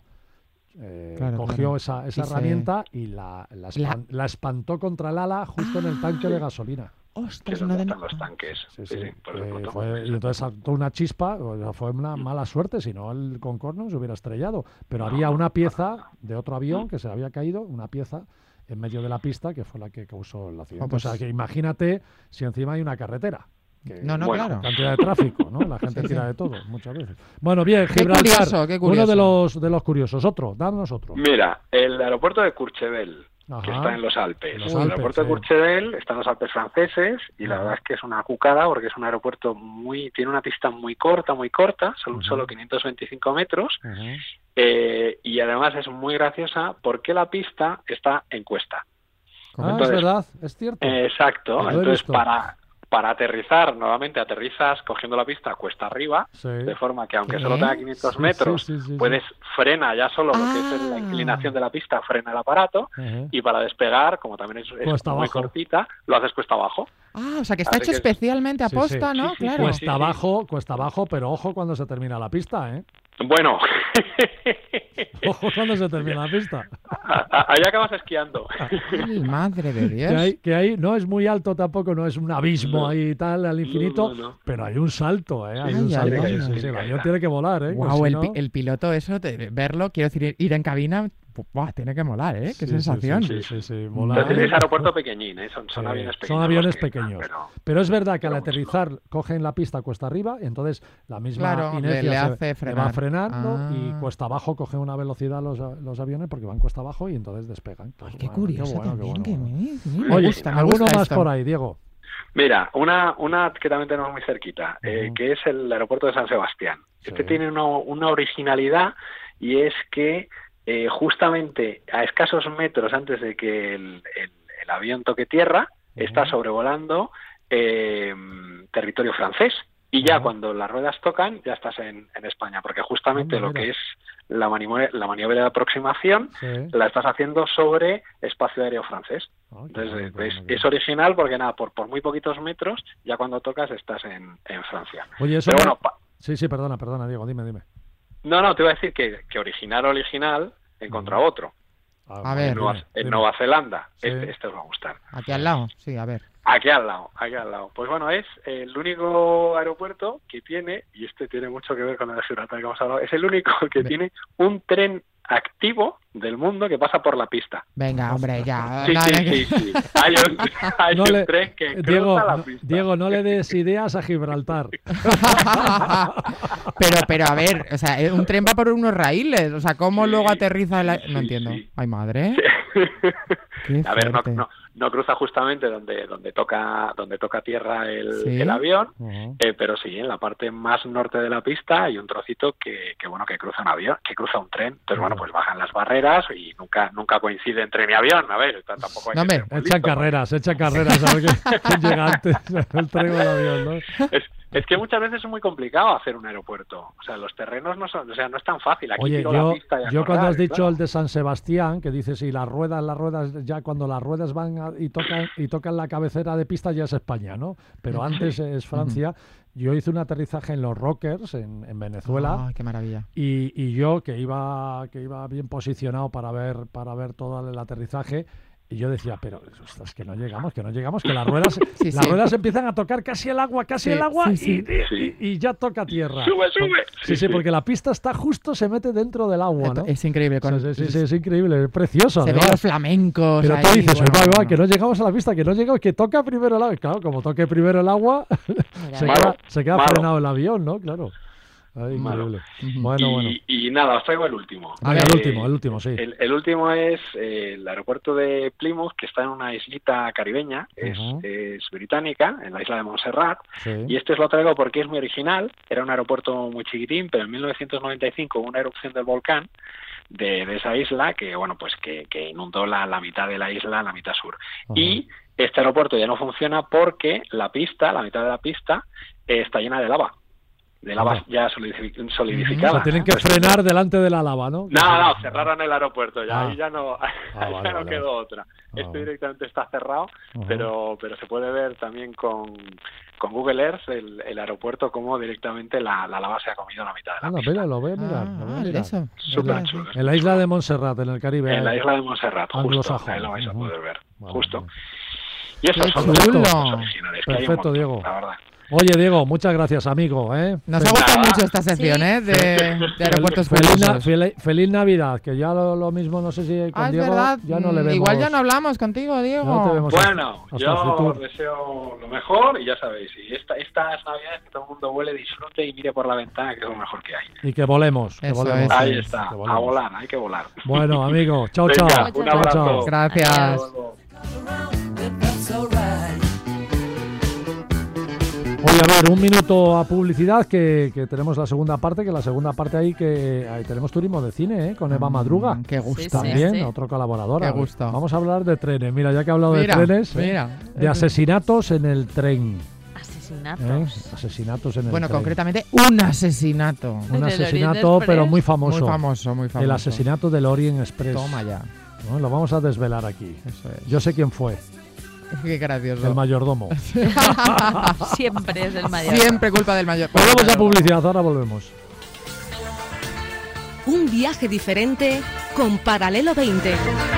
eh, Claro, cogió claro. esa, esa Y se- herramienta y la, la, espan- la espantó contra el ala justo en el tanque de gasolina. Que Ostras, es no donde de están los tanques. Sí, Sí, sí, sí, por eh, supuesto. fue- y entonces saltó una chispa, o sea, fue una mala suerte, si no el Concorde no se hubiera estrellado. Pero había una pieza de otro avión que se había caído, una pieza en medio de la pista que fue la que causó el accidente. Oh, pues- O sea, que imagínate si encima hay una carretera. Que No, no, Bueno, claro. cantidad de tráfico, ¿no? La gente Sí, tira sí. de todo, muchas veces. Bueno, bien, Qué Gibraltar, curioso, qué curioso. uno de los, de los curiosos. Otro, danos otro. Mira, el aeropuerto de Courchevel, Ajá. que está en los Alpes. En los el Alpes, aeropuerto de sí. Courchevel está en los Alpes franceses y la Ajá. verdad es que es una cucada porque es un aeropuerto muy, tiene una pista muy corta, muy corta, son Ujú. solo quinientos veinticinco metros Ujú. eh, y además es muy graciosa porque la pista está en cuesta. ¿Cómo? Ah, Entonces- es verdad, es cierto. Eh, Exacto, Lo he entonces visto. para, para aterrizar, nuevamente aterrizas cogiendo la pista cuesta arriba, Sí. de forma que aunque ¿Qué? solo tenga quinientos Sí, metros, sí, sí, sí, sí. puedes frena ya solo lo que es la Ah. inclinación de la pista, frena el aparato. Ujú. Y para despegar, como también es, es Cuesta muy abajo. cortita, lo haces cuesta abajo. Ah, o sea que está Así hecho que- especialmente a Sí, posta, sí. ¿no? Sí, sí, Claro. Cuesta sí, sí. abajo, cuesta abajo, pero ojo cuando se termina la pista, ¿eh? Bueno, Ojo cuando se termina la pista. ahí acabas esquiando. Ay, madre de Dios. Que hay, que hay, no es muy alto tampoco, no es un abismo No. ahí y tal al infinito, No, no, no. pero hay un salto, ¿eh? Hay Ay, un ay, salto. ay, sí, sí, ay. sí, el avión tiene que volar, ¿eh? Que Wow, si el, no- pi- el piloto, eso, de verlo, quiero decir, ir en cabina, pu- buah, tiene que molar, ¿eh? Qué Sí, sí, sensación. Sí, sí, sí, sí, Pero volar. es aeropuerto pequeñín, ¿eh? son, son Sí, aviones son pequeños. aviones los que- pequeños. pero- Pero es verdad que al pero mucho. aterrizar cogen la pista cuesta arriba, y entonces la misma Claro, le- inercia le se- hace le va frenar. frenando Ah. y cuesta abajo cogen una velocidad los, a- los aviones porque van cuesta abajo y entonces despegan. Ay, Pues qué bueno, curioso bueno, qué también, bueno, que bueno. me, me Oye, gusta, me ¿alguno gusta más esto. por ahí, Diego? Mira, una, una que también tenemos muy cerquita, eh, Ujú. que es el aeropuerto de San Sebastián. Sí. Este tiene uno- una originalidad y es que eh, justamente a escasos metros antes de que el, el- el avión toque tierra, está Ujú. sobrevolando eh, territorio francés. Y ya Ajá. cuando las ruedas tocan, ya estás en, en España, porque justamente Anda, lo que mira. es la maniobra, la maniobra de aproximación Sí. la estás haciendo sobre espacio aéreo francés. Ay, qué Entonces bueno, es, qué bueno, qué es bueno. original porque nada, por, por muy poquitos metros, ya cuando tocas estás en, en Francia. Oye, eso Pero no- bueno, pa- Sí, sí, perdona, perdona, Diego, dime, dime. no, no, te iba a decir que, que original, original, he encontrado otro. A ver. En Nueva, dime, en dime. Nueva Zelanda. Sí. Este, este os va a gustar. Aquí al lado, sí, a ver. Aquí al lado, aquí al lado. Pues bueno, es el único aeropuerto que tiene, y este tiene mucho que ver con el de Gibraltar que hemos hablado, es el único que tiene un tren activo del mundo que pasa por la pista. Venga, hombre, ya. Sí, no, sí, no, sí, sí. Hay un, hay No un le- tren que cruza Diego, la no, pista. Diego, no le des ideas a Gibraltar. pero, pero a ver, o sea, un tren va por unos raíles, o sea, ¿cómo Sí, luego aterriza el... a- sí, No entiendo. sí. Ay, madre. Sí. Qué A ver, no, fuerte. no, no cruza justamente donde donde toca donde toca tierra el, Sí. el avión, Ujú. eh, pero sí, en la parte más norte de la pista hay un trocito que, que bueno que cruza un avión, que cruza un tren. Entonces, bueno, pues bajan las barreras y nunca nunca coinciden tren y avión. A ver, t- tampoco hay No, que hombre, ser muy Echan listo, carreras, echan carreras a ver quién quién llega antes, el tren o el avión, ¿no? Es, es que muchas veces es muy complicado hacer un aeropuerto. O sea, los terrenos no son, o sea, no es tan fácil. Aquí Oye, tiro yo, la pista y a yo cuando correr, has dicho claro. el de San Sebastián, que dices, y las ruedas, las ruedas, ya cuando las ruedas van a- y tocan y tocan la cabecera de pista ya es España, ¿no? Pero antes es Francia. Yo hice un aterrizaje en los Rockers, en, en Venezuela, Ay, qué maravilla. y, y yo que iba que iba bien posicionado para ver para ver todo el aterrizaje. Y yo decía, pero ostras, que no llegamos, que no llegamos, que las ruedas, Sí, las sí. ruedas empiezan a tocar casi el agua, casi Sí, el agua, sí, y- sí. Y, Sí. y- y ya toca tierra. Sube, sube. Sí, sí, porque la pista está justo, se mete dentro del agua, ¿no? Es increíble. Con... Sí, sí, sí, es increíble, es precioso. Se ven además. los flamencos. Pero tú ahí, dices, bueno, "Oye, va, va, bueno. que no llegamos a la pista, que no llegamos, que toca primero el agua". Claro, como toque primero el agua, Mira, se Malo, queda, se queda malo. frenado el avión, ¿no? Claro. Ay, Malo. increíble. Ujú. Bueno, y, bueno. y nada, os traigo el último. Venga, Eh, el último, el último, sí. El, el último es eh, el aeropuerto de Plymouth, que está en una islita caribeña, es, Ujú. es británica, en la isla de Montserrat. Sí. Y este os lo traigo porque es muy original. Era un aeropuerto muy chiquitín, pero en mil novecientos noventa y cinco hubo una erupción del volcán de, de esa isla que, bueno, pues que, que inundó la, la mitad de la isla, la mitad sur. Ajá. Y este aeropuerto ya no funciona porque la pista, la mitad de la pista, eh, está llena de lava. De lava Ajá. ya solidifi- O solidificada. sea, tienen que Entonces, frenar delante de la lava, ¿no? no, no, cerraron el aeropuerto ya, Ah. ahí ya no, ahí vale, ya no vale. quedó otra. Ah, Este vale. directamente está cerrado, Ajá. pero pero se puede ver también con, con Google Earth el, el aeropuerto como directamente la, la lava se ha comido la mitad de la Anda, pista. mira, lo voy a mirar. lo voy a Ah, mirar. eso. Súper Vale. chulo. En la isla de Montserrat, en el Caribe. En la ahí. isla de Montserrat, justo, Anglosajón. ahí lo vais a Ujú. poder ver, Vale, justo. vale. Y esos Qué son los chulo. aeropuertos originales, que hay un Perfecto, montón, Diego. la verdad. Oye, Diego, muchas gracias, amigo. ¿eh? Nos Fel- ha gustado Nada. mucho esta sección, Sí. ¿eh? De, de aeropuertos feliz, na- famosos. fel- feliz Navidad, que ya lo, lo mismo, no sé si con Ah, es Diego verdad. ya no le Mm, vemos. Igual ya no hablamos contigo, Diego. No te vemos. hasta- Bueno, hasta yo el futuro. os deseo lo mejor y ya sabéis, y esta, estas navidades que todo el mundo huele, disfrute y mire por la ventana, que es lo mejor que hay. Y que volemos. Que Eso volemos. es. Ahí es, está, que a volemos. volar, hay que volar. Bueno, amigo, chao, Venga, chao. un Chao, abrazo. chao. Gracias. Hasta luego. Oye, a ver, un minuto a publicidad, que, que tenemos la segunda parte, que la segunda parte ahí que ahí tenemos turismo de cine, ¿eh? Con Eva Madruga. Mm, Qué gusto. Sí, sí. También, otro colaborador. Qué gusto. Vamos a hablar de trenes. Mira, ya que he hablado Mira, de trenes, ¿eh? mira. de asesinatos en el tren. Asesinatos. ¿eh? Asesinatos en el Bueno, tren. concretamente un asesinato. Un ¿En el asesinato, Orient pero Express? muy famoso. Muy famoso, muy famoso. El asesinato del Orient Express. Toma ya. ¿no? Lo vamos a desvelar aquí. Eso es. Yo sé quién fue, Qué gracioso. el mayordomo. Siempre es el mayor. Siempre culpa del mayor. Pues vamos a publicidad, ahora volvemos. Un viaje diferente con Paralelo veinte.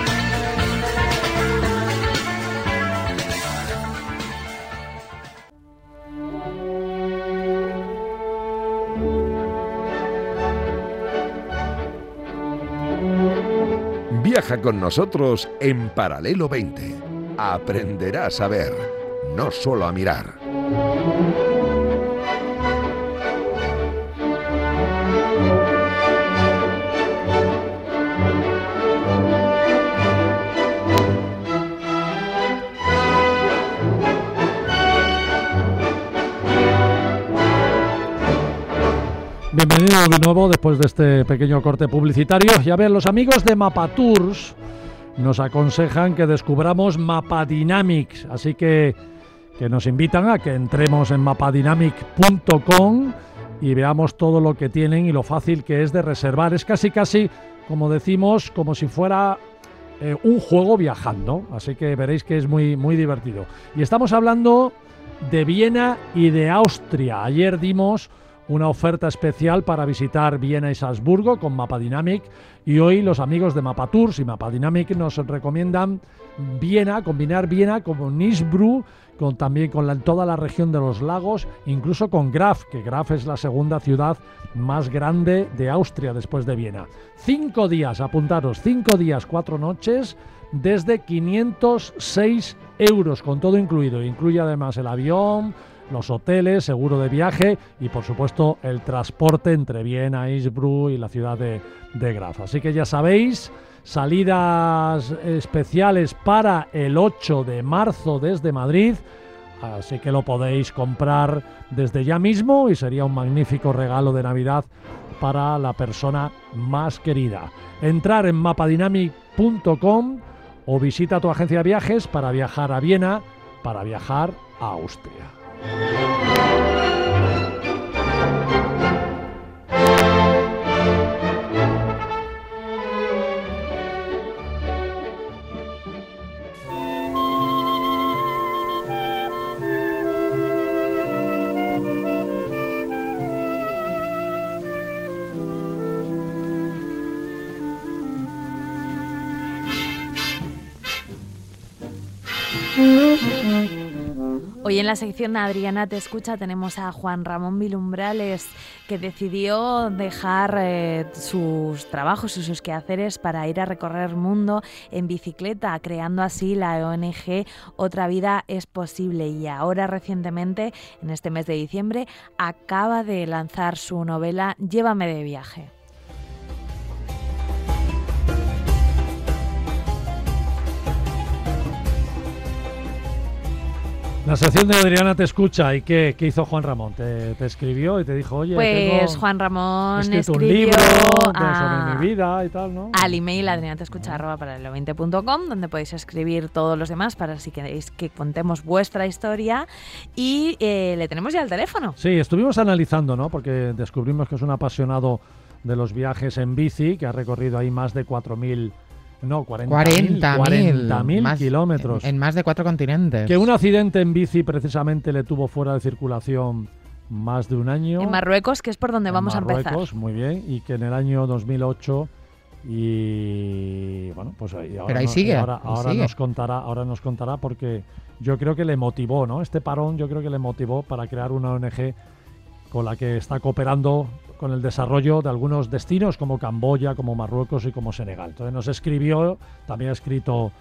Viaja con nosotros en Paralelo veinte. Aprenderás a ver, no solo a mirar. Bienvenido de nuevo después de este pequeño corte publicitario. Y a ver, los amigos de Mapatours nos aconsejan que descubramos Mapadynamics, así que, que nos invitan a que entremos en mapadynamic punto com y veamos todo lo que tienen y lo fácil que es de reservar. Es casi casi, como decimos, como si fuera eh, un juego viajando, así que veréis que es muy, muy divertido. Y estamos hablando de Viena y de Austria. Ayer dimos una oferta especial para visitar Viena y Salzburgo con Mapadynamic, y hoy los amigos de Mapatours y Mapadynamic nos recomiendan Viena, combinar Viena con Innsbruck, con, también con la, toda la región de los lagos, incluso con Graf, que Graf es la segunda ciudad más grande de Austria después de Viena. Cinco días, apuntaros, cinco días, cuatro noches, desde quinientos seis euros, con todo incluido. Incluye además el avión, los hoteles, seguro de viaje y, por supuesto, el transporte entre Viena, Innsbruck y la ciudad de, de Graf. Así que ya sabéis, salidas especiales para el ocho de marzo desde Madrid, así que lo podéis comprar desde ya mismo y sería un magnífico regalo de Navidad para la persona más querida. Entrar en mapadynamic punto com o visita tu agencia de viajes para viajar a Viena, para viajar a Austria. Hoy en la sección de Adriana Te Escucha tenemos a Juan Ramón Vilumbrales, que decidió dejar eh, sus trabajos y sus quehaceres para ir a recorrer el mundo en bicicleta, creando así la O N G Otra Vida es Posible. Y ahora recientemente, en este mes de diciembre, acaba de lanzar su novela Llévame de viaje. La sección de Adriana Te Escucha. ¿Y qué, qué hizo Juan Ramón? ¿Te, te escribió y te dijo, oye, pues tengo, Juan Ramón he escrito escribió un libro a, sobre mi vida y tal, ¿no? al email adrianatescucha arroba paralelo veinte punto com, donde podéis escribir todos los demás para si queréis que contemos vuestra historia, y eh, le tenemos ya el teléfono. Sí, estuvimos analizando, ¿no? Porque descubrimos que es un apasionado de los viajes en bici, que ha recorrido ahí más de cuatro mil... No, cuarenta mil kilómetros. En, en más de cuatro continentes. Que un accidente en bici precisamente le tuvo fuera de circulación más de un año. En Marruecos, que es por donde en vamos Marruecos, a empezar. Muy bien, y que en el año dos mil ocho y bueno, pues ahí ahora, Pero ahí no, sigue, ahora, ahí ahora sigue. nos contará, ahora nos contará porque yo creo que le motivó, ¿no? Este parón yo creo que le motivó para crear una O N G con la que está cooperando con el desarrollo de algunos destinos como Camboya, como Marruecos y como Senegal. Entonces nos escribió, también ha escrito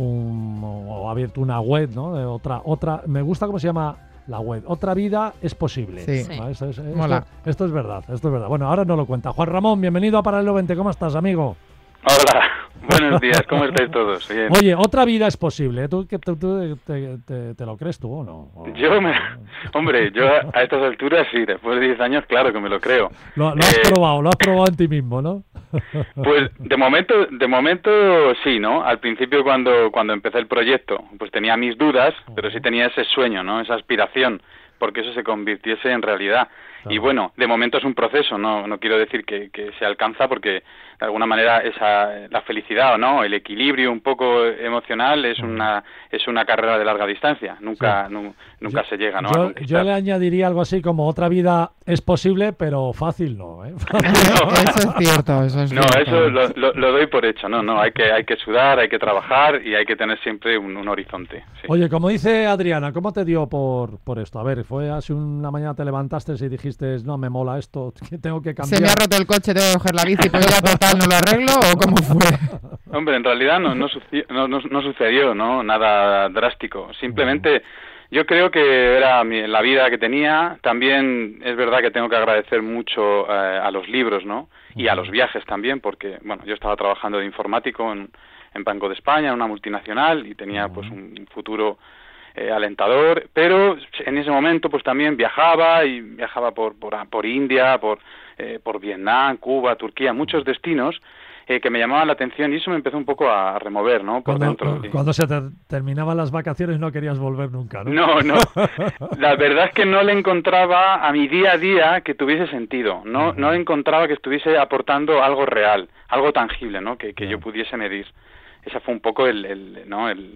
un, o ha abierto una web, ¿no? De otra, otra, me gusta cómo se llama la web, Otra Vida es Posible. Sí. ¿Vale? Esto, es, esto, Mola. esto es verdad, esto es verdad. Bueno, ahora no lo cuenta. Juan Ramón, bienvenido a Paralelo veinte, ¿cómo estás, amigo? Hola, buenos días, ¿cómo estáis todos? Bien. Oye, otra vida es posible, ¿eh? ¿Tú, que, tú, tú te, te, te lo crees tú o no? ¿O Yo me... Hombre, yo a estas alturas sí, después de diez años, claro que me lo creo. Lo, lo has Eh, probado, lo has probado en ti mismo, ¿no? Pues de momento, de momento sí, ¿no? Al principio cuando, cuando empecé el proyecto, pues tenía mis dudas, pero sí tenía ese sueño, ¿no? Esa aspiración, porque eso se convirtiese en realidad. Claro. Y bueno, de momento es un proceso, no, no quiero decir que, que se alcanza porque de alguna manera esa la felicidad o no, el equilibrio un poco emocional es una es una carrera de larga distancia, nunca Sí. nu, nunca Yo- se llega, ¿no? a Yo, conquistar. yo le añadiría algo así como otra vida es posible, pero fácil no, ¿eh? Eso es cierto, eso es No, cierto. eso lo, lo, lo doy por hecho, no, no, hay que hay que sudar, hay que trabajar y hay que tener siempre un, un horizonte. Sí. Oye, como dice Adriana, ¿cómo te dio por, por esto? A ver, ¿fue así una mañana te levantaste y dijiste, no, me mola esto, que tengo que cambiar? Se me ha roto el coche, tengo que coger la bici, pues ya total, ¿no lo arreglo o cómo fue? Hombre, en realidad no no, suci- no, no, no sucedió, ¿no? Nada drástico. Simplemente yo creo que era mi- la vida que tenía. También es verdad que tengo que agradecer mucho eh, a los libros, ¿no? Y a los viajes también, porque, bueno, yo estaba trabajando de informático en, en Banco de España, en una multinacional, y tenía pues un futuro eh, alentador, pero en ese momento pues también viajaba y viajaba por por, por India, por eh, por Vietnam, Cuba, Turquía, muchos destinos eh, que me llamaban la atención y eso me empezó un poco a remover, ¿no? Por Cuando, dentro. Y- cuando se te terminaban las vacaciones no querías volver nunca, ¿no? No, no. La verdad es que no le encontraba a mi día a día que tuviese sentido. No, no encontraba que estuviese aportando algo real, algo tangible, ¿no? Que, que yo pudiese medir. Ese fue un poco el, el ¿no? El,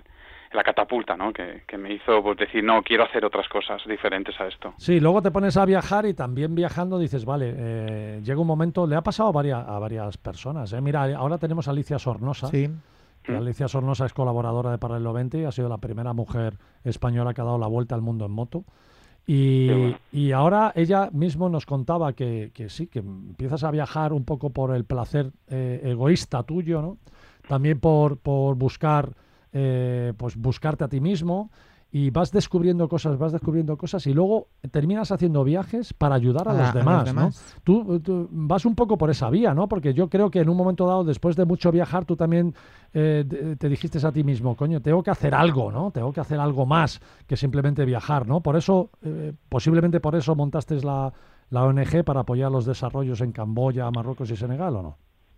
la catapulta, ¿no? Que, que me hizo pues, decir, no, quiero hacer otras cosas diferentes a esto. Sí, luego te pones a viajar y también viajando dices, vale, eh, llega un momento, le ha pasado a varias, a varias personas. ¿eh? Mira, ahora tenemos a Alicia Sornosa. Sí. Que Alicia Sornosa es colaboradora de Paralelo veinte y ha sido la primera mujer española que ha dado la vuelta al mundo en moto. Y, bueno. y ahora ella mismo nos contaba que, que sí, que empiezas a viajar un poco por el placer eh, egoísta tuyo, ¿no? También por, por buscar, eh, pues buscarte a ti mismo. Y vas descubriendo cosas, vas descubriendo cosas y luego terminas haciendo viajes para ayudar a, A- los a los demás, demás. ¿no? Tú, tú vas un poco por esa vía, ¿no? Porque yo creo que en un momento dado, después de mucho viajar, tú también eh, te, te dijiste a ti mismo, coño, tengo que hacer algo, ¿no? Tengo que hacer algo más que simplemente viajar, ¿no? Por eso, eh, posiblemente por eso montaste la, la O N G para apoyar los desarrollos en Camboya, Marruecos y Senegal, ¿o no?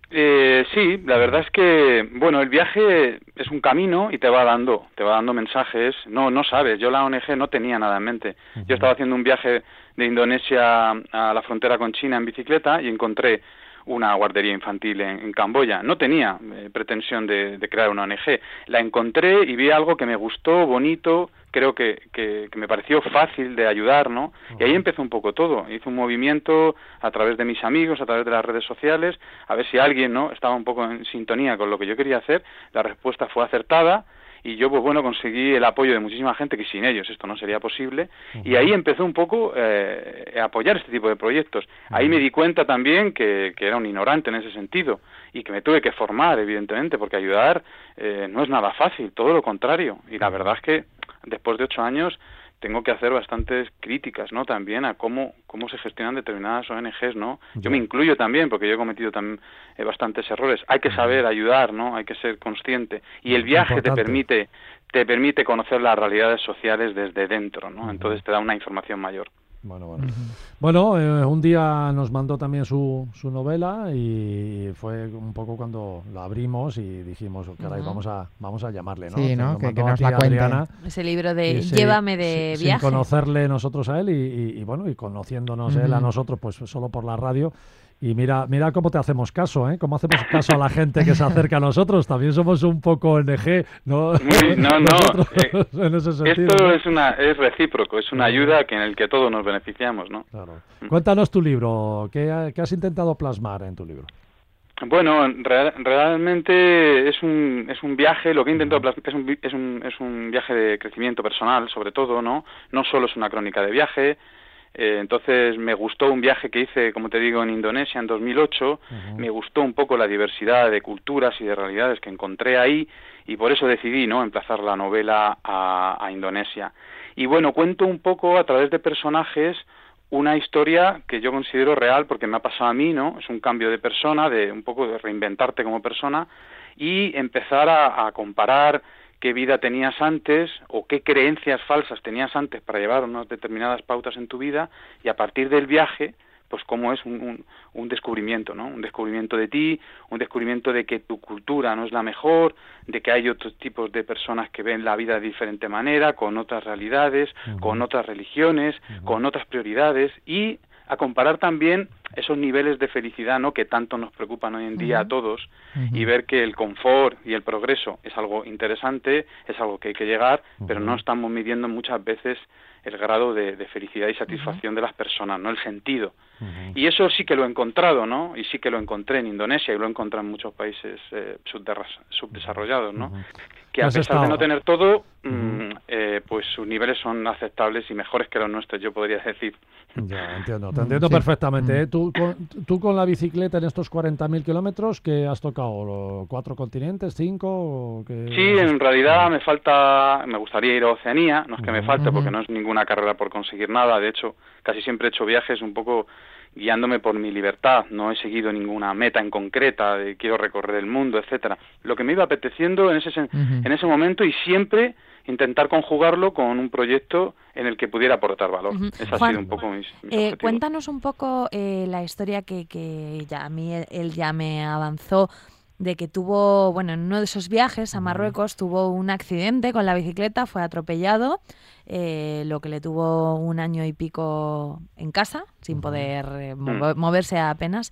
Eh, sí, la verdad es que, bueno, el viaje es un camino y te va dando, te va dando mensajes. No, no sabes, yo la O N G no tenía nada en mente. Uh-huh. Yo estaba haciendo un viaje de Indonesia a la frontera con China en bicicleta y encontré una guardería infantil en, en Camboya. No tenía eh, pretensión de, de crear una O N G. La encontré y vi algo que me gustó, bonito, creo que, que, que me pareció fácil de ayudar, ¿no? Y ahí empezó un poco todo. Hice un movimiento a través de mis amigos, a través de las redes sociales, a ver si alguien, ¿no?, estaba un poco en sintonía con lo que yo quería hacer. La respuesta fue acertada. Y yo, pues bueno, conseguí el apoyo de muchísima gente que sin ellos esto no sería posible. Uh-huh. Y ahí empezó un poco eh, a apoyar este tipo de proyectos. Uh-huh. Ahí me di cuenta también que, que era un ignorante en ese sentido y que me tuve que formar, evidentemente, porque ayudar eh, no es nada fácil, todo lo contrario. Y la verdad es que después de ocho años tengo que hacer bastantes críticas, ¿no?, también a cómo cómo se gestionan determinadas O N Ges, ¿no? Yo me incluyo también, porque yo he cometido también eh, bastantes errores. Hay que saber ayudar, ¿no? Hay que ser consciente. Y el viaje te permite te permite conocer las realidades sociales desde dentro, ¿no? Entonces te da una información mayor. Bueno, bueno. Uh-huh. Bueno, eh, un día nos mandó también su, su novela y fue un poco cuando la abrimos y dijimos, oh, caray, uh-huh. vamos a vamos a llamarle, ¿no? Sí, ¿no? Que, que nos la cuente. Adriana, ese libro de se, Llévame de sin viaje. Sin conocerle nosotros a él y, y, y bueno, y conociéndonos uh-huh. él a nosotros, pues solo por la radio. Y mira, mira cómo te hacemos caso, ¿eh? Cómo hacemos caso a la gente que se acerca a nosotros. También somos un poco O N G, ¿no? Muy, no, no. Eh, en ese sentido, esto ¿no? es una es recíproco, es una ayuda que en el que todos nos beneficiamos, ¿no? Claro. Cuéntanos tu libro. ¿Qué, qué has intentado plasmar en tu libro? Bueno, real, realmente es un es un viaje. Lo que he intentado plasmar es un es un es un viaje de crecimiento personal, sobre todo, ¿no? No solo es una crónica de viaje. Eh, entonces me gustó un viaje que hice, como te digo, en Indonesia en dos mil ocho, uh-huh. me gustó un poco la diversidad de culturas y de realidades que encontré ahí y por eso decidí, ¿no?, emplazar la novela a, a Indonesia. Y bueno, cuento un poco a través de personajes una historia que yo considero real porque me ha pasado a mí, ¿no? Es un cambio de persona, de un poco de reinventarte como persona y empezar a, a comparar qué vida tenías antes o qué creencias falsas tenías antes para llevar unas determinadas pautas en tu vida y a partir del viaje, pues cómo es un, un, un descubrimiento, ¿no? Un descubrimiento de ti, un descubrimiento de que tu cultura no es la mejor, de que hay otros tipos de personas que ven la vida de diferente manera, con otras realidades, uh-huh. con otras religiones, uh-huh. con otras prioridades y a comparar también esos niveles de felicidad, ¿no?, que tanto nos preocupan hoy en día uh-huh. a todos uh-huh. y ver que el confort y el progreso es algo interesante, es algo que hay que llegar, uh-huh. pero no estamos midiendo muchas veces el grado de, de felicidad y satisfacción uh-huh. de las personas, no el sentido. Uh-huh. Y eso sí que lo he encontrado, ¿no? Y sí que lo encontré en Indonesia y lo he encontrado en muchos países eh, subdesarrollados, ¿no? Uh-huh. Que a pesar estado? de no tener todo, uh-huh. mmm, eh, pues sus niveles son aceptables y mejores que los nuestros, yo podría decir. Ya, entiendo, te entiendo sí. perfectamente. ¿eh? ¿Tú, con, tú con la bicicleta en estos cuarenta mil kilómetros, ¿qué has tocado? ¿Cuatro continentes? ¿Cinco? O qué sí, en realidad me falta, me gustaría ir a Oceanía, no es que uh-huh. me falte porque no es ninguna carrera por conseguir nada, de hecho casi siempre he hecho viajes un poco guiándome por mi libertad, no he seguido ninguna meta en concreta de quiero recorrer el mundo, etcétera. Lo que me iba apeteciendo en ese uh-huh. en ese momento y siempre intentar conjugarlo con un proyecto en el que pudiera aportar valor. Uh-huh. Ese Juan, ha sido un poco mis, mis eh, cuéntanos un poco eh, la historia que, que ya a mí él, él ya me avanzó de que tuvo, bueno, en uno de esos viajes a Marruecos tuvo un accidente con la bicicleta, fue atropellado, eh, lo que le tuvo un año y pico en casa, sin poder eh, mover, moverse apenas,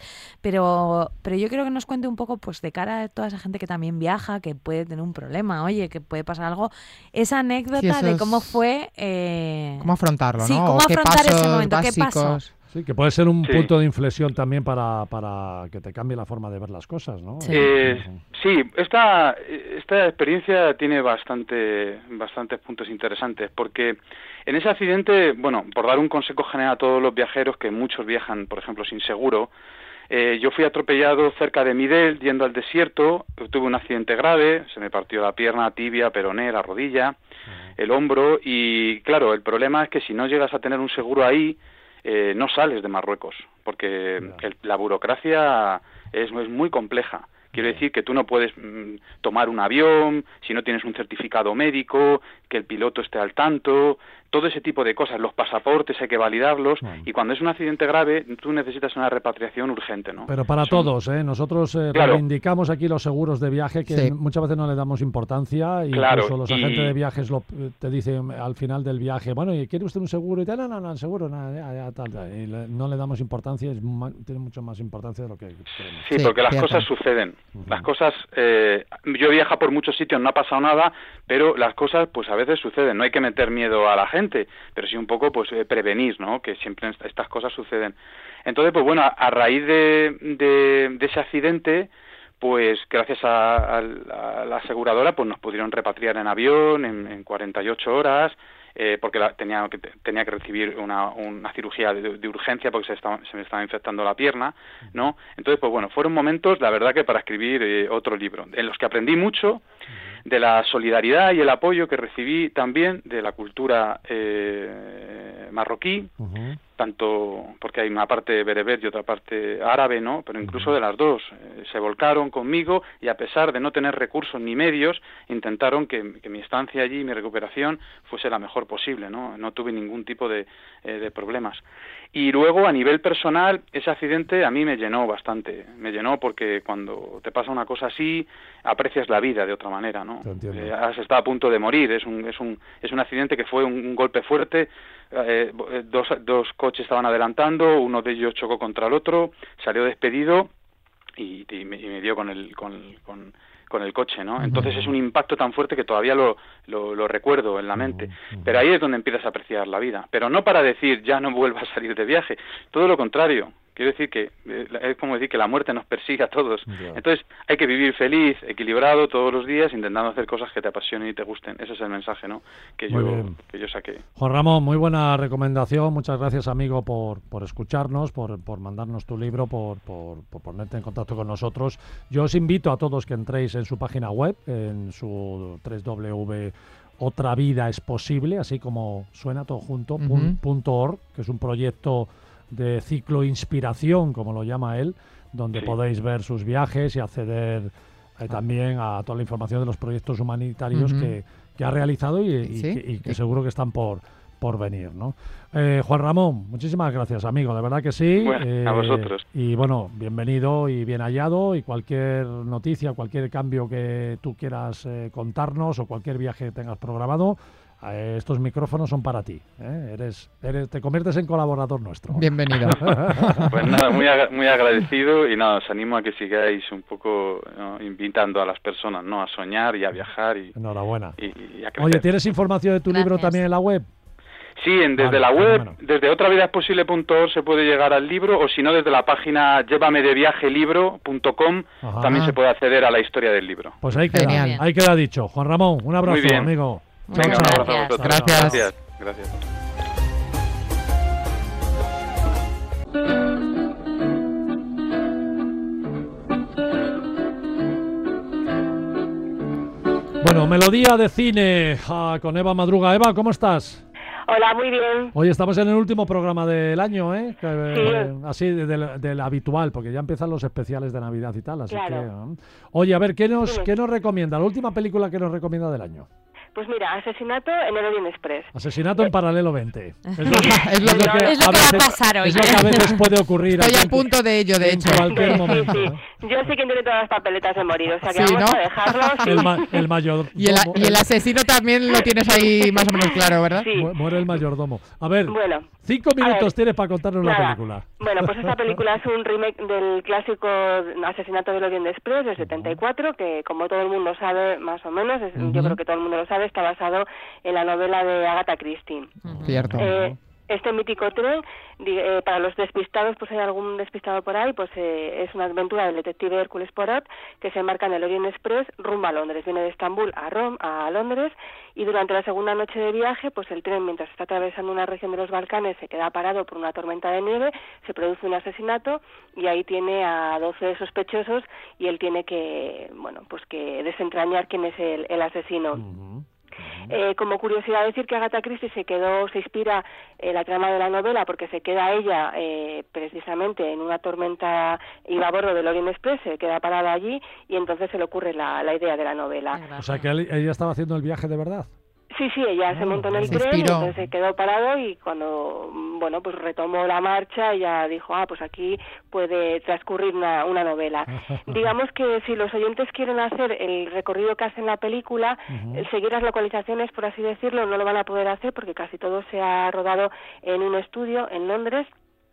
pero, pero yo quiero que nos cuente un poco, pues de cara a toda esa gente que también viaja, que puede tener un problema, oye, que puede pasar algo, esa anécdota Sí, de esos- cómo fue... Eh, ¿Cómo afrontarlo, sí, no? cómo O qué afrontar ese pasos momento, qué pasó. básicos. Sí, que puede ser un Sí. punto de inflexión también para, para que te cambie la forma de ver las cosas, ¿no? Sí. Eh, sí, esta, esta experiencia tiene bastante, bastantes puntos interesantes, porque en ese accidente, bueno, por dar un consejo general a todos los viajeros, que muchos viajan, por ejemplo, sin seguro, eh, yo fui atropellado cerca de Midel, yendo al desierto, tuve un accidente grave, se me partió la pierna, tibia, peroné, la rodilla, el hombro, y claro, el problema es que si no llegas a tener un seguro ahí, eh, no sales de Marruecos, porque el- la burocracia es, es muy compleja. Quiero decir que tú no puedes mm, tomar un avión si no tienes un certificado médico, que el piloto esté al tanto, todo ese tipo de cosas. Los pasaportes hay que validarlos, Bueno. y cuando es un accidente grave tú necesitas una repatriación urgente, ¿no? Pero para Es un- todos, ¿eh? Nosotros eh, Claro. reivindicamos aquí los seguros de viaje, que Sí. muchas veces no le damos importancia, y Claro, incluso los y- agentes de viajes lo, te dicen al final del viaje, bueno, ¿y quiere usted un seguro? Y tal, no, no, no, el seguro, nada, ya, ya, tal, tal. Y le- no le damos importancia, es ma- tiene mucho más importancia de lo que creemos. Sí, Sí, porque las cierto. cosas suceden. Las cosas, eh, yo he viajado por muchos sitios, no ha pasado nada, pero las cosas, pues a veces suceden. No hay que meter miedo a la gente, pero sí un poco, pues eh, prevenir, ¿no? Que siempre est- estas cosas suceden. Entonces, pues bueno, a, a raíz de, de, de ese accidente, pues gracias a, a- a la aseguradora, pues nos pudieron repatriar en avión en, en cuarenta y ocho horas. Eh, porque la- tenía que tenía que recibir una, una cirugía de, de urgencia porque se, estaba, se me estaba infectando la pierna, ¿no? Entonces, pues bueno, fueron momentos, la verdad, que para escribir eh, otro libro, en los que aprendí mucho de la solidaridad y el apoyo que recibí también de la cultura eh, marroquí, Ujú. tanto porque hay una parte bereber y otra parte árabe, ¿no? Pero incluso de las dos eh, se volcaron conmigo, y a pesar de no tener recursos ni medios, intentaron que, que mi estancia allí y mi recuperación fuese la mejor posible, ¿no? No tuve ningún tipo de, eh, de problemas. Y luego, a nivel personal, ese accidente a mí me llenó bastante. Me llenó porque cuando te pasa una cosa así, aprecias la vida de otra manera, ¿no? Te entiendo. Eh, has estado a punto de morir. Es un, es un, es un accidente que fue un, un golpe fuerte. Eh, dos, dos coches estaban adelantando, uno de ellos chocó contra el otro, salió despedido y, y, me, y me dio con el, con, con, con el coche, ¿no? Entonces es un impacto tan fuerte que todavía lo, lo, lo recuerdo en la mente. Pero ahí es donde empiezas a apreciar la vida. Pero no para decir, ya no vuelvas a salir de viaje. Todo lo contrario. Quiero decir que eh, es como decir que la muerte nos persigue a todos. Ya. Entonces hay que vivir feliz, equilibrado todos los días, intentando hacer cosas que te apasionen y te gusten. Ese es el mensaje, ¿no? Que Muy yo bien. que yo saqué. Juan Ramón, muy buena recomendación. Muchas gracias, amigo, por, por escucharnos, por, por mandarnos tu libro, por, por, por ponerte en contacto con nosotros. Yo os invito a todos que entréis en su página web, en su doble u doble u doble u punto otra vida es posible, así como suena todo junto, Ujú. pun- punto org, que es un proyecto de ciclo inspiración, como lo llama él, donde Sí. podéis ver sus viajes y acceder eh, también a toda la información de los proyectos humanitarios Ujú. que, que ha realizado y, y Sí. que, y que seguro que están por, por venir, ¿no? Eh, Juan Ramón, muchísimas gracias, amigo, de verdad que sí. Bueno, a Eh, vosotros. Y bueno, bienvenido y bien hallado, y cualquier noticia, cualquier cambio que tú quieras eh, contarnos, o cualquier viaje que tengas programado, eh, estos micrófonos son para ti. ¿eh? Eres, eres, te conviertes en colaborador nuestro. Bienvenido. Pues nada, muy, agra- muy agradecido, y nada, os animo a que sigáis un poco, ¿no?, invitando a las personas, ¿no?, a soñar y a viajar y, Enhorabuena. y, y a crecer. Oye, ¿tienes información de tu libro Gracias. también en la web? Sí, en, desde Vale, la web, fenómeno. desde otravidaesposible punto org se puede llegar al libro, o si no, desde la página llévame de viaje libro punto com Ajá. también se puede acceder a la historia del libro. Pues ahí queda, Genial. ahí queda dicho. Juan Ramón, un abrazo, Muy bien. amigo. Muchas Venga, un abrazo a gracias. vosotros. Gracias. Gracias. Gracias. Bueno, melodía de cine ah, con Eva Madruga. Eva, ¿cómo estás? Hola, muy bien. Hoy estamos en el último programa del año, ¿eh? Que, Sí. eh, así de- del, del habitual, porque ya empiezan los especiales de Navidad y tal, así Claro. que... ah. Oye, a ver, ¿qué nos, Dime. ¿qué nos recomienda? La última película que nos recomienda del año. Pues mira, asesinato en el Orient Express. Asesinato en Paralelo veinte. Es lo que, Es lo que- es lo que va a pasar hoy. Es lo que a veces puede ocurrir. Estoy aquí a punto de ello, de en hecho. cualquier Sí, momento. sí, ¿eh? sí. Yo sí que tiene todas las papeletas de morir, o sea que Sí, vamos ¿no? a dejarlo. Sí. El, ma- el mayordomo. Y el, y el asesino también lo tienes ahí más o menos claro, ¿verdad? Sí. Mu- Muere el mayordomo. A ver, Bueno, cinco a minutos ver, tienes para contarnos la nada. película. Bueno, pues esta película es un remake del clásico Asesinato del Orient Express del setenta y cuatro, que como todo el mundo sabe, más o menos, es- Ujú. yo creo que todo el mundo lo sabe, está basado en la novela de Agatha Christie. Cierto. Eh, este mítico tren, di- eh, para los despistados, pues hay algún despistado por ahí, pues eh, es una aventura del detective Hércules Poirot que se embarca en el Orient Express rumbo a Londres. Viene de Estambul a, Rom, a Londres, y durante la segunda noche de viaje, pues el tren, mientras está atravesando una región de los Balcanes, se queda parado por una tormenta de nieve, se produce un asesinato y ahí tiene a doce sospechosos y él tiene que, bueno, pues que desentrañar quién es el, el asesino. Ujú. Eh, como curiosidad decir que Agatha Christie se quedó, se inspira en la trama de la novela porque se queda ella eh, precisamente en una tormenta, iba a bordo del Orient Express, se queda parada allí y entonces se le ocurre la, la idea de la novela. O sea que él- ella estaba haciendo el viaje de verdad. Sí, sí, ella se Ah, montó en el se tren, inspiró. entonces se quedó parado y cuando, mm, bueno, pues retomó la marcha, ella dijo, ah, pues aquí puede transcurrir una, una novela. Digamos que si los oyentes quieren hacer el recorrido que hace en la película, Ujú. el seguir las localizaciones, por así decirlo, no lo van a poder hacer porque casi todo se ha rodado en un estudio en Londres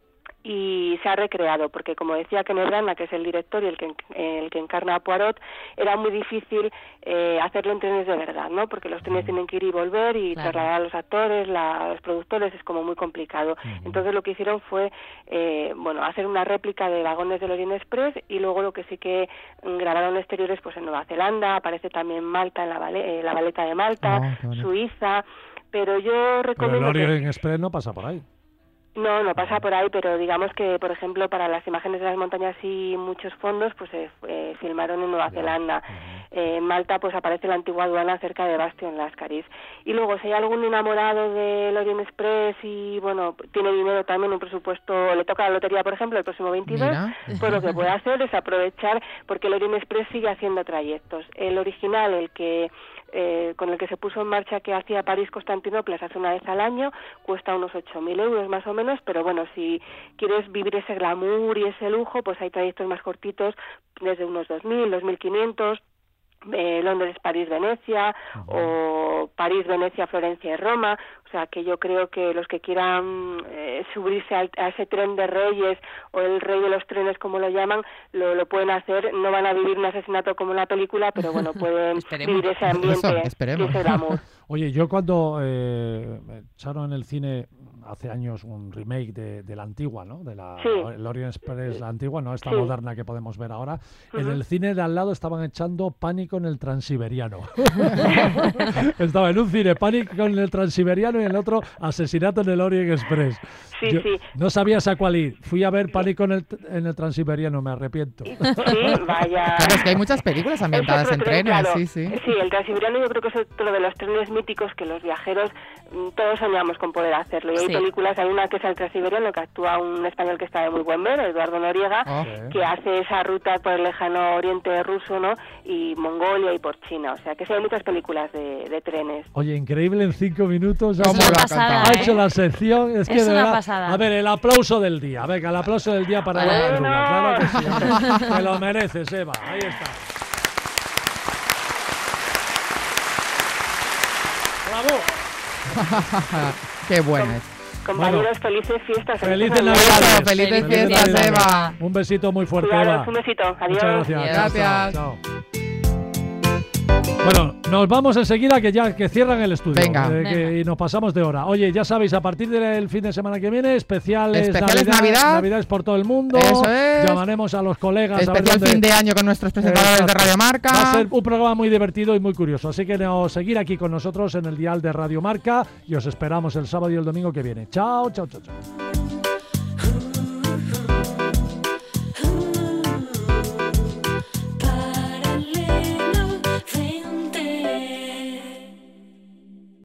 y se ha recreado, porque como decía Kenneth Branagh, que es el director y el que, el que encarna a Poirot, era muy difícil eh, hacerlo en trenes de verdad, ¿no? Porque los trenes tienen que ir y volver y Claro. trasladar a los actores, la, los productores, es como muy complicado. Entonces lo que hicieron fue, eh, bueno, hacer una réplica de vagones del Orient Express y luego lo que sí que mm, grabaron exteriores, pues en Nueva Zelanda, aparece también Malta, en la, vale, eh, la Valeta de Malta, Oh, qué bonito. Suiza, pero yo Pero el recomiendo que... Orient Express no pasa por ahí. No, no pasa por ahí, pero digamos que, por ejemplo, para las imágenes de las montañas y muchos fondos, pues se eh, filmaron en Nueva Zelanda. Eh, en Malta, pues aparece la antigua aduana cerca de Bastion Lascaris. Y luego, si hay algún enamorado del Orient Express y, bueno, tiene dinero también, un presupuesto, le toca la lotería, por ejemplo, el próximo veintidós, Mira. pues lo que puede hacer es aprovechar, porque el Orient Express sigue haciendo trayectos. El original, el que... Eh, con el que se puso en marcha que hacía París-Constantinopla, se hace una vez al año, cuesta unos ocho mil euros más o menos, pero bueno, si quieres vivir ese glamour y ese lujo, pues hay trayectos más cortitos, desde unos dos mil, dos mil quinientos, eh, Londres, París, Venecia, o París, Venecia, Florencia y Roma. O sea, que yo creo que los que quieran eh, subirse al- a ese tren de reyes o el rey de los trenes, como lo llaman, lo, lo pueden hacer. No van a vivir un asesinato como en la película, pero bueno, pueden Esperemos. vivir ese ambiente, Eso, esperemos. y ese glamour. Oye, yo cuando eh, echaron en el cine hace años un remake de, de la antigua, ¿no? De la Sí. el Orient Express, la antigua, no esta Sí. moderna que podemos ver ahora. En Ujú. el cine de al lado estaban echando Pánico en el Transiberiano. Estaba en un cine Pánico en el Transiberiano y en el otro Asesinato en el Orient Express. Sí, Yo sí. no sabías a cuál ir. Fui a ver Pánico en el, en el Transiberiano, me arrepiento. Sí, vaya. Claro, es que hay muchas películas ambientadas Es en otro tren, trenes, claro. sí, sí. Sí, el Transiberiano yo creo que es otro de los trenes míticos que los viajeros mm, todos soñamos con poder hacerlo. Y hay Sí. películas, hay una que es el Transiberiano, que actúa un español que está de muy buen ver, Eduardo Noriega, Oh. Sí. que hace esa ruta por el lejano oriente ruso, ¿no? Y Mongolia y por China. O sea, que sí hay muchas películas de, de trenes. Oye, increíble en cinco minutos. ¿Cómo ha lo hecho- ha pasada, cantado? ha ¿eh? hecho la sección. Es que Es de una verdad- pasada. A ver, el aplauso del día. Venga, el aplauso del día para Bueno. Eva Andrula. Claro que sí. hombre. Te lo mereces, Eva. Ahí está. ¡Bravo! Qué buena es. Compañeros, felices fiestas. Felices Navidades. Navidades. Felices fiestas, Navidades. Eva. Un besito muy fuerte, Cuidados, Eva. un besito. Adiós. Muchas gracias. Adiós. Chao, Gracias. chao, chao. Bueno, nos vamos enseguida que ya que cierran el estudio. Venga. eh, que- Venga. y nos pasamos de hora. Oye, ya sabéis, a partir del fin de semana que viene, especiales, Especiales Navidad, Navidad. Navidades por todo el mundo. Eso es. Llamaremos a los colegas. a ver Especial dónde- fin de año con nuestros presentadores Exacto. de Radio Marca. Va a ser un programa muy divertido y muy curioso. Así que nos seguir aquí con nosotros en el dial de Radio Marca y os esperamos el sábado y el domingo que viene. Chao, chao, chao, chao.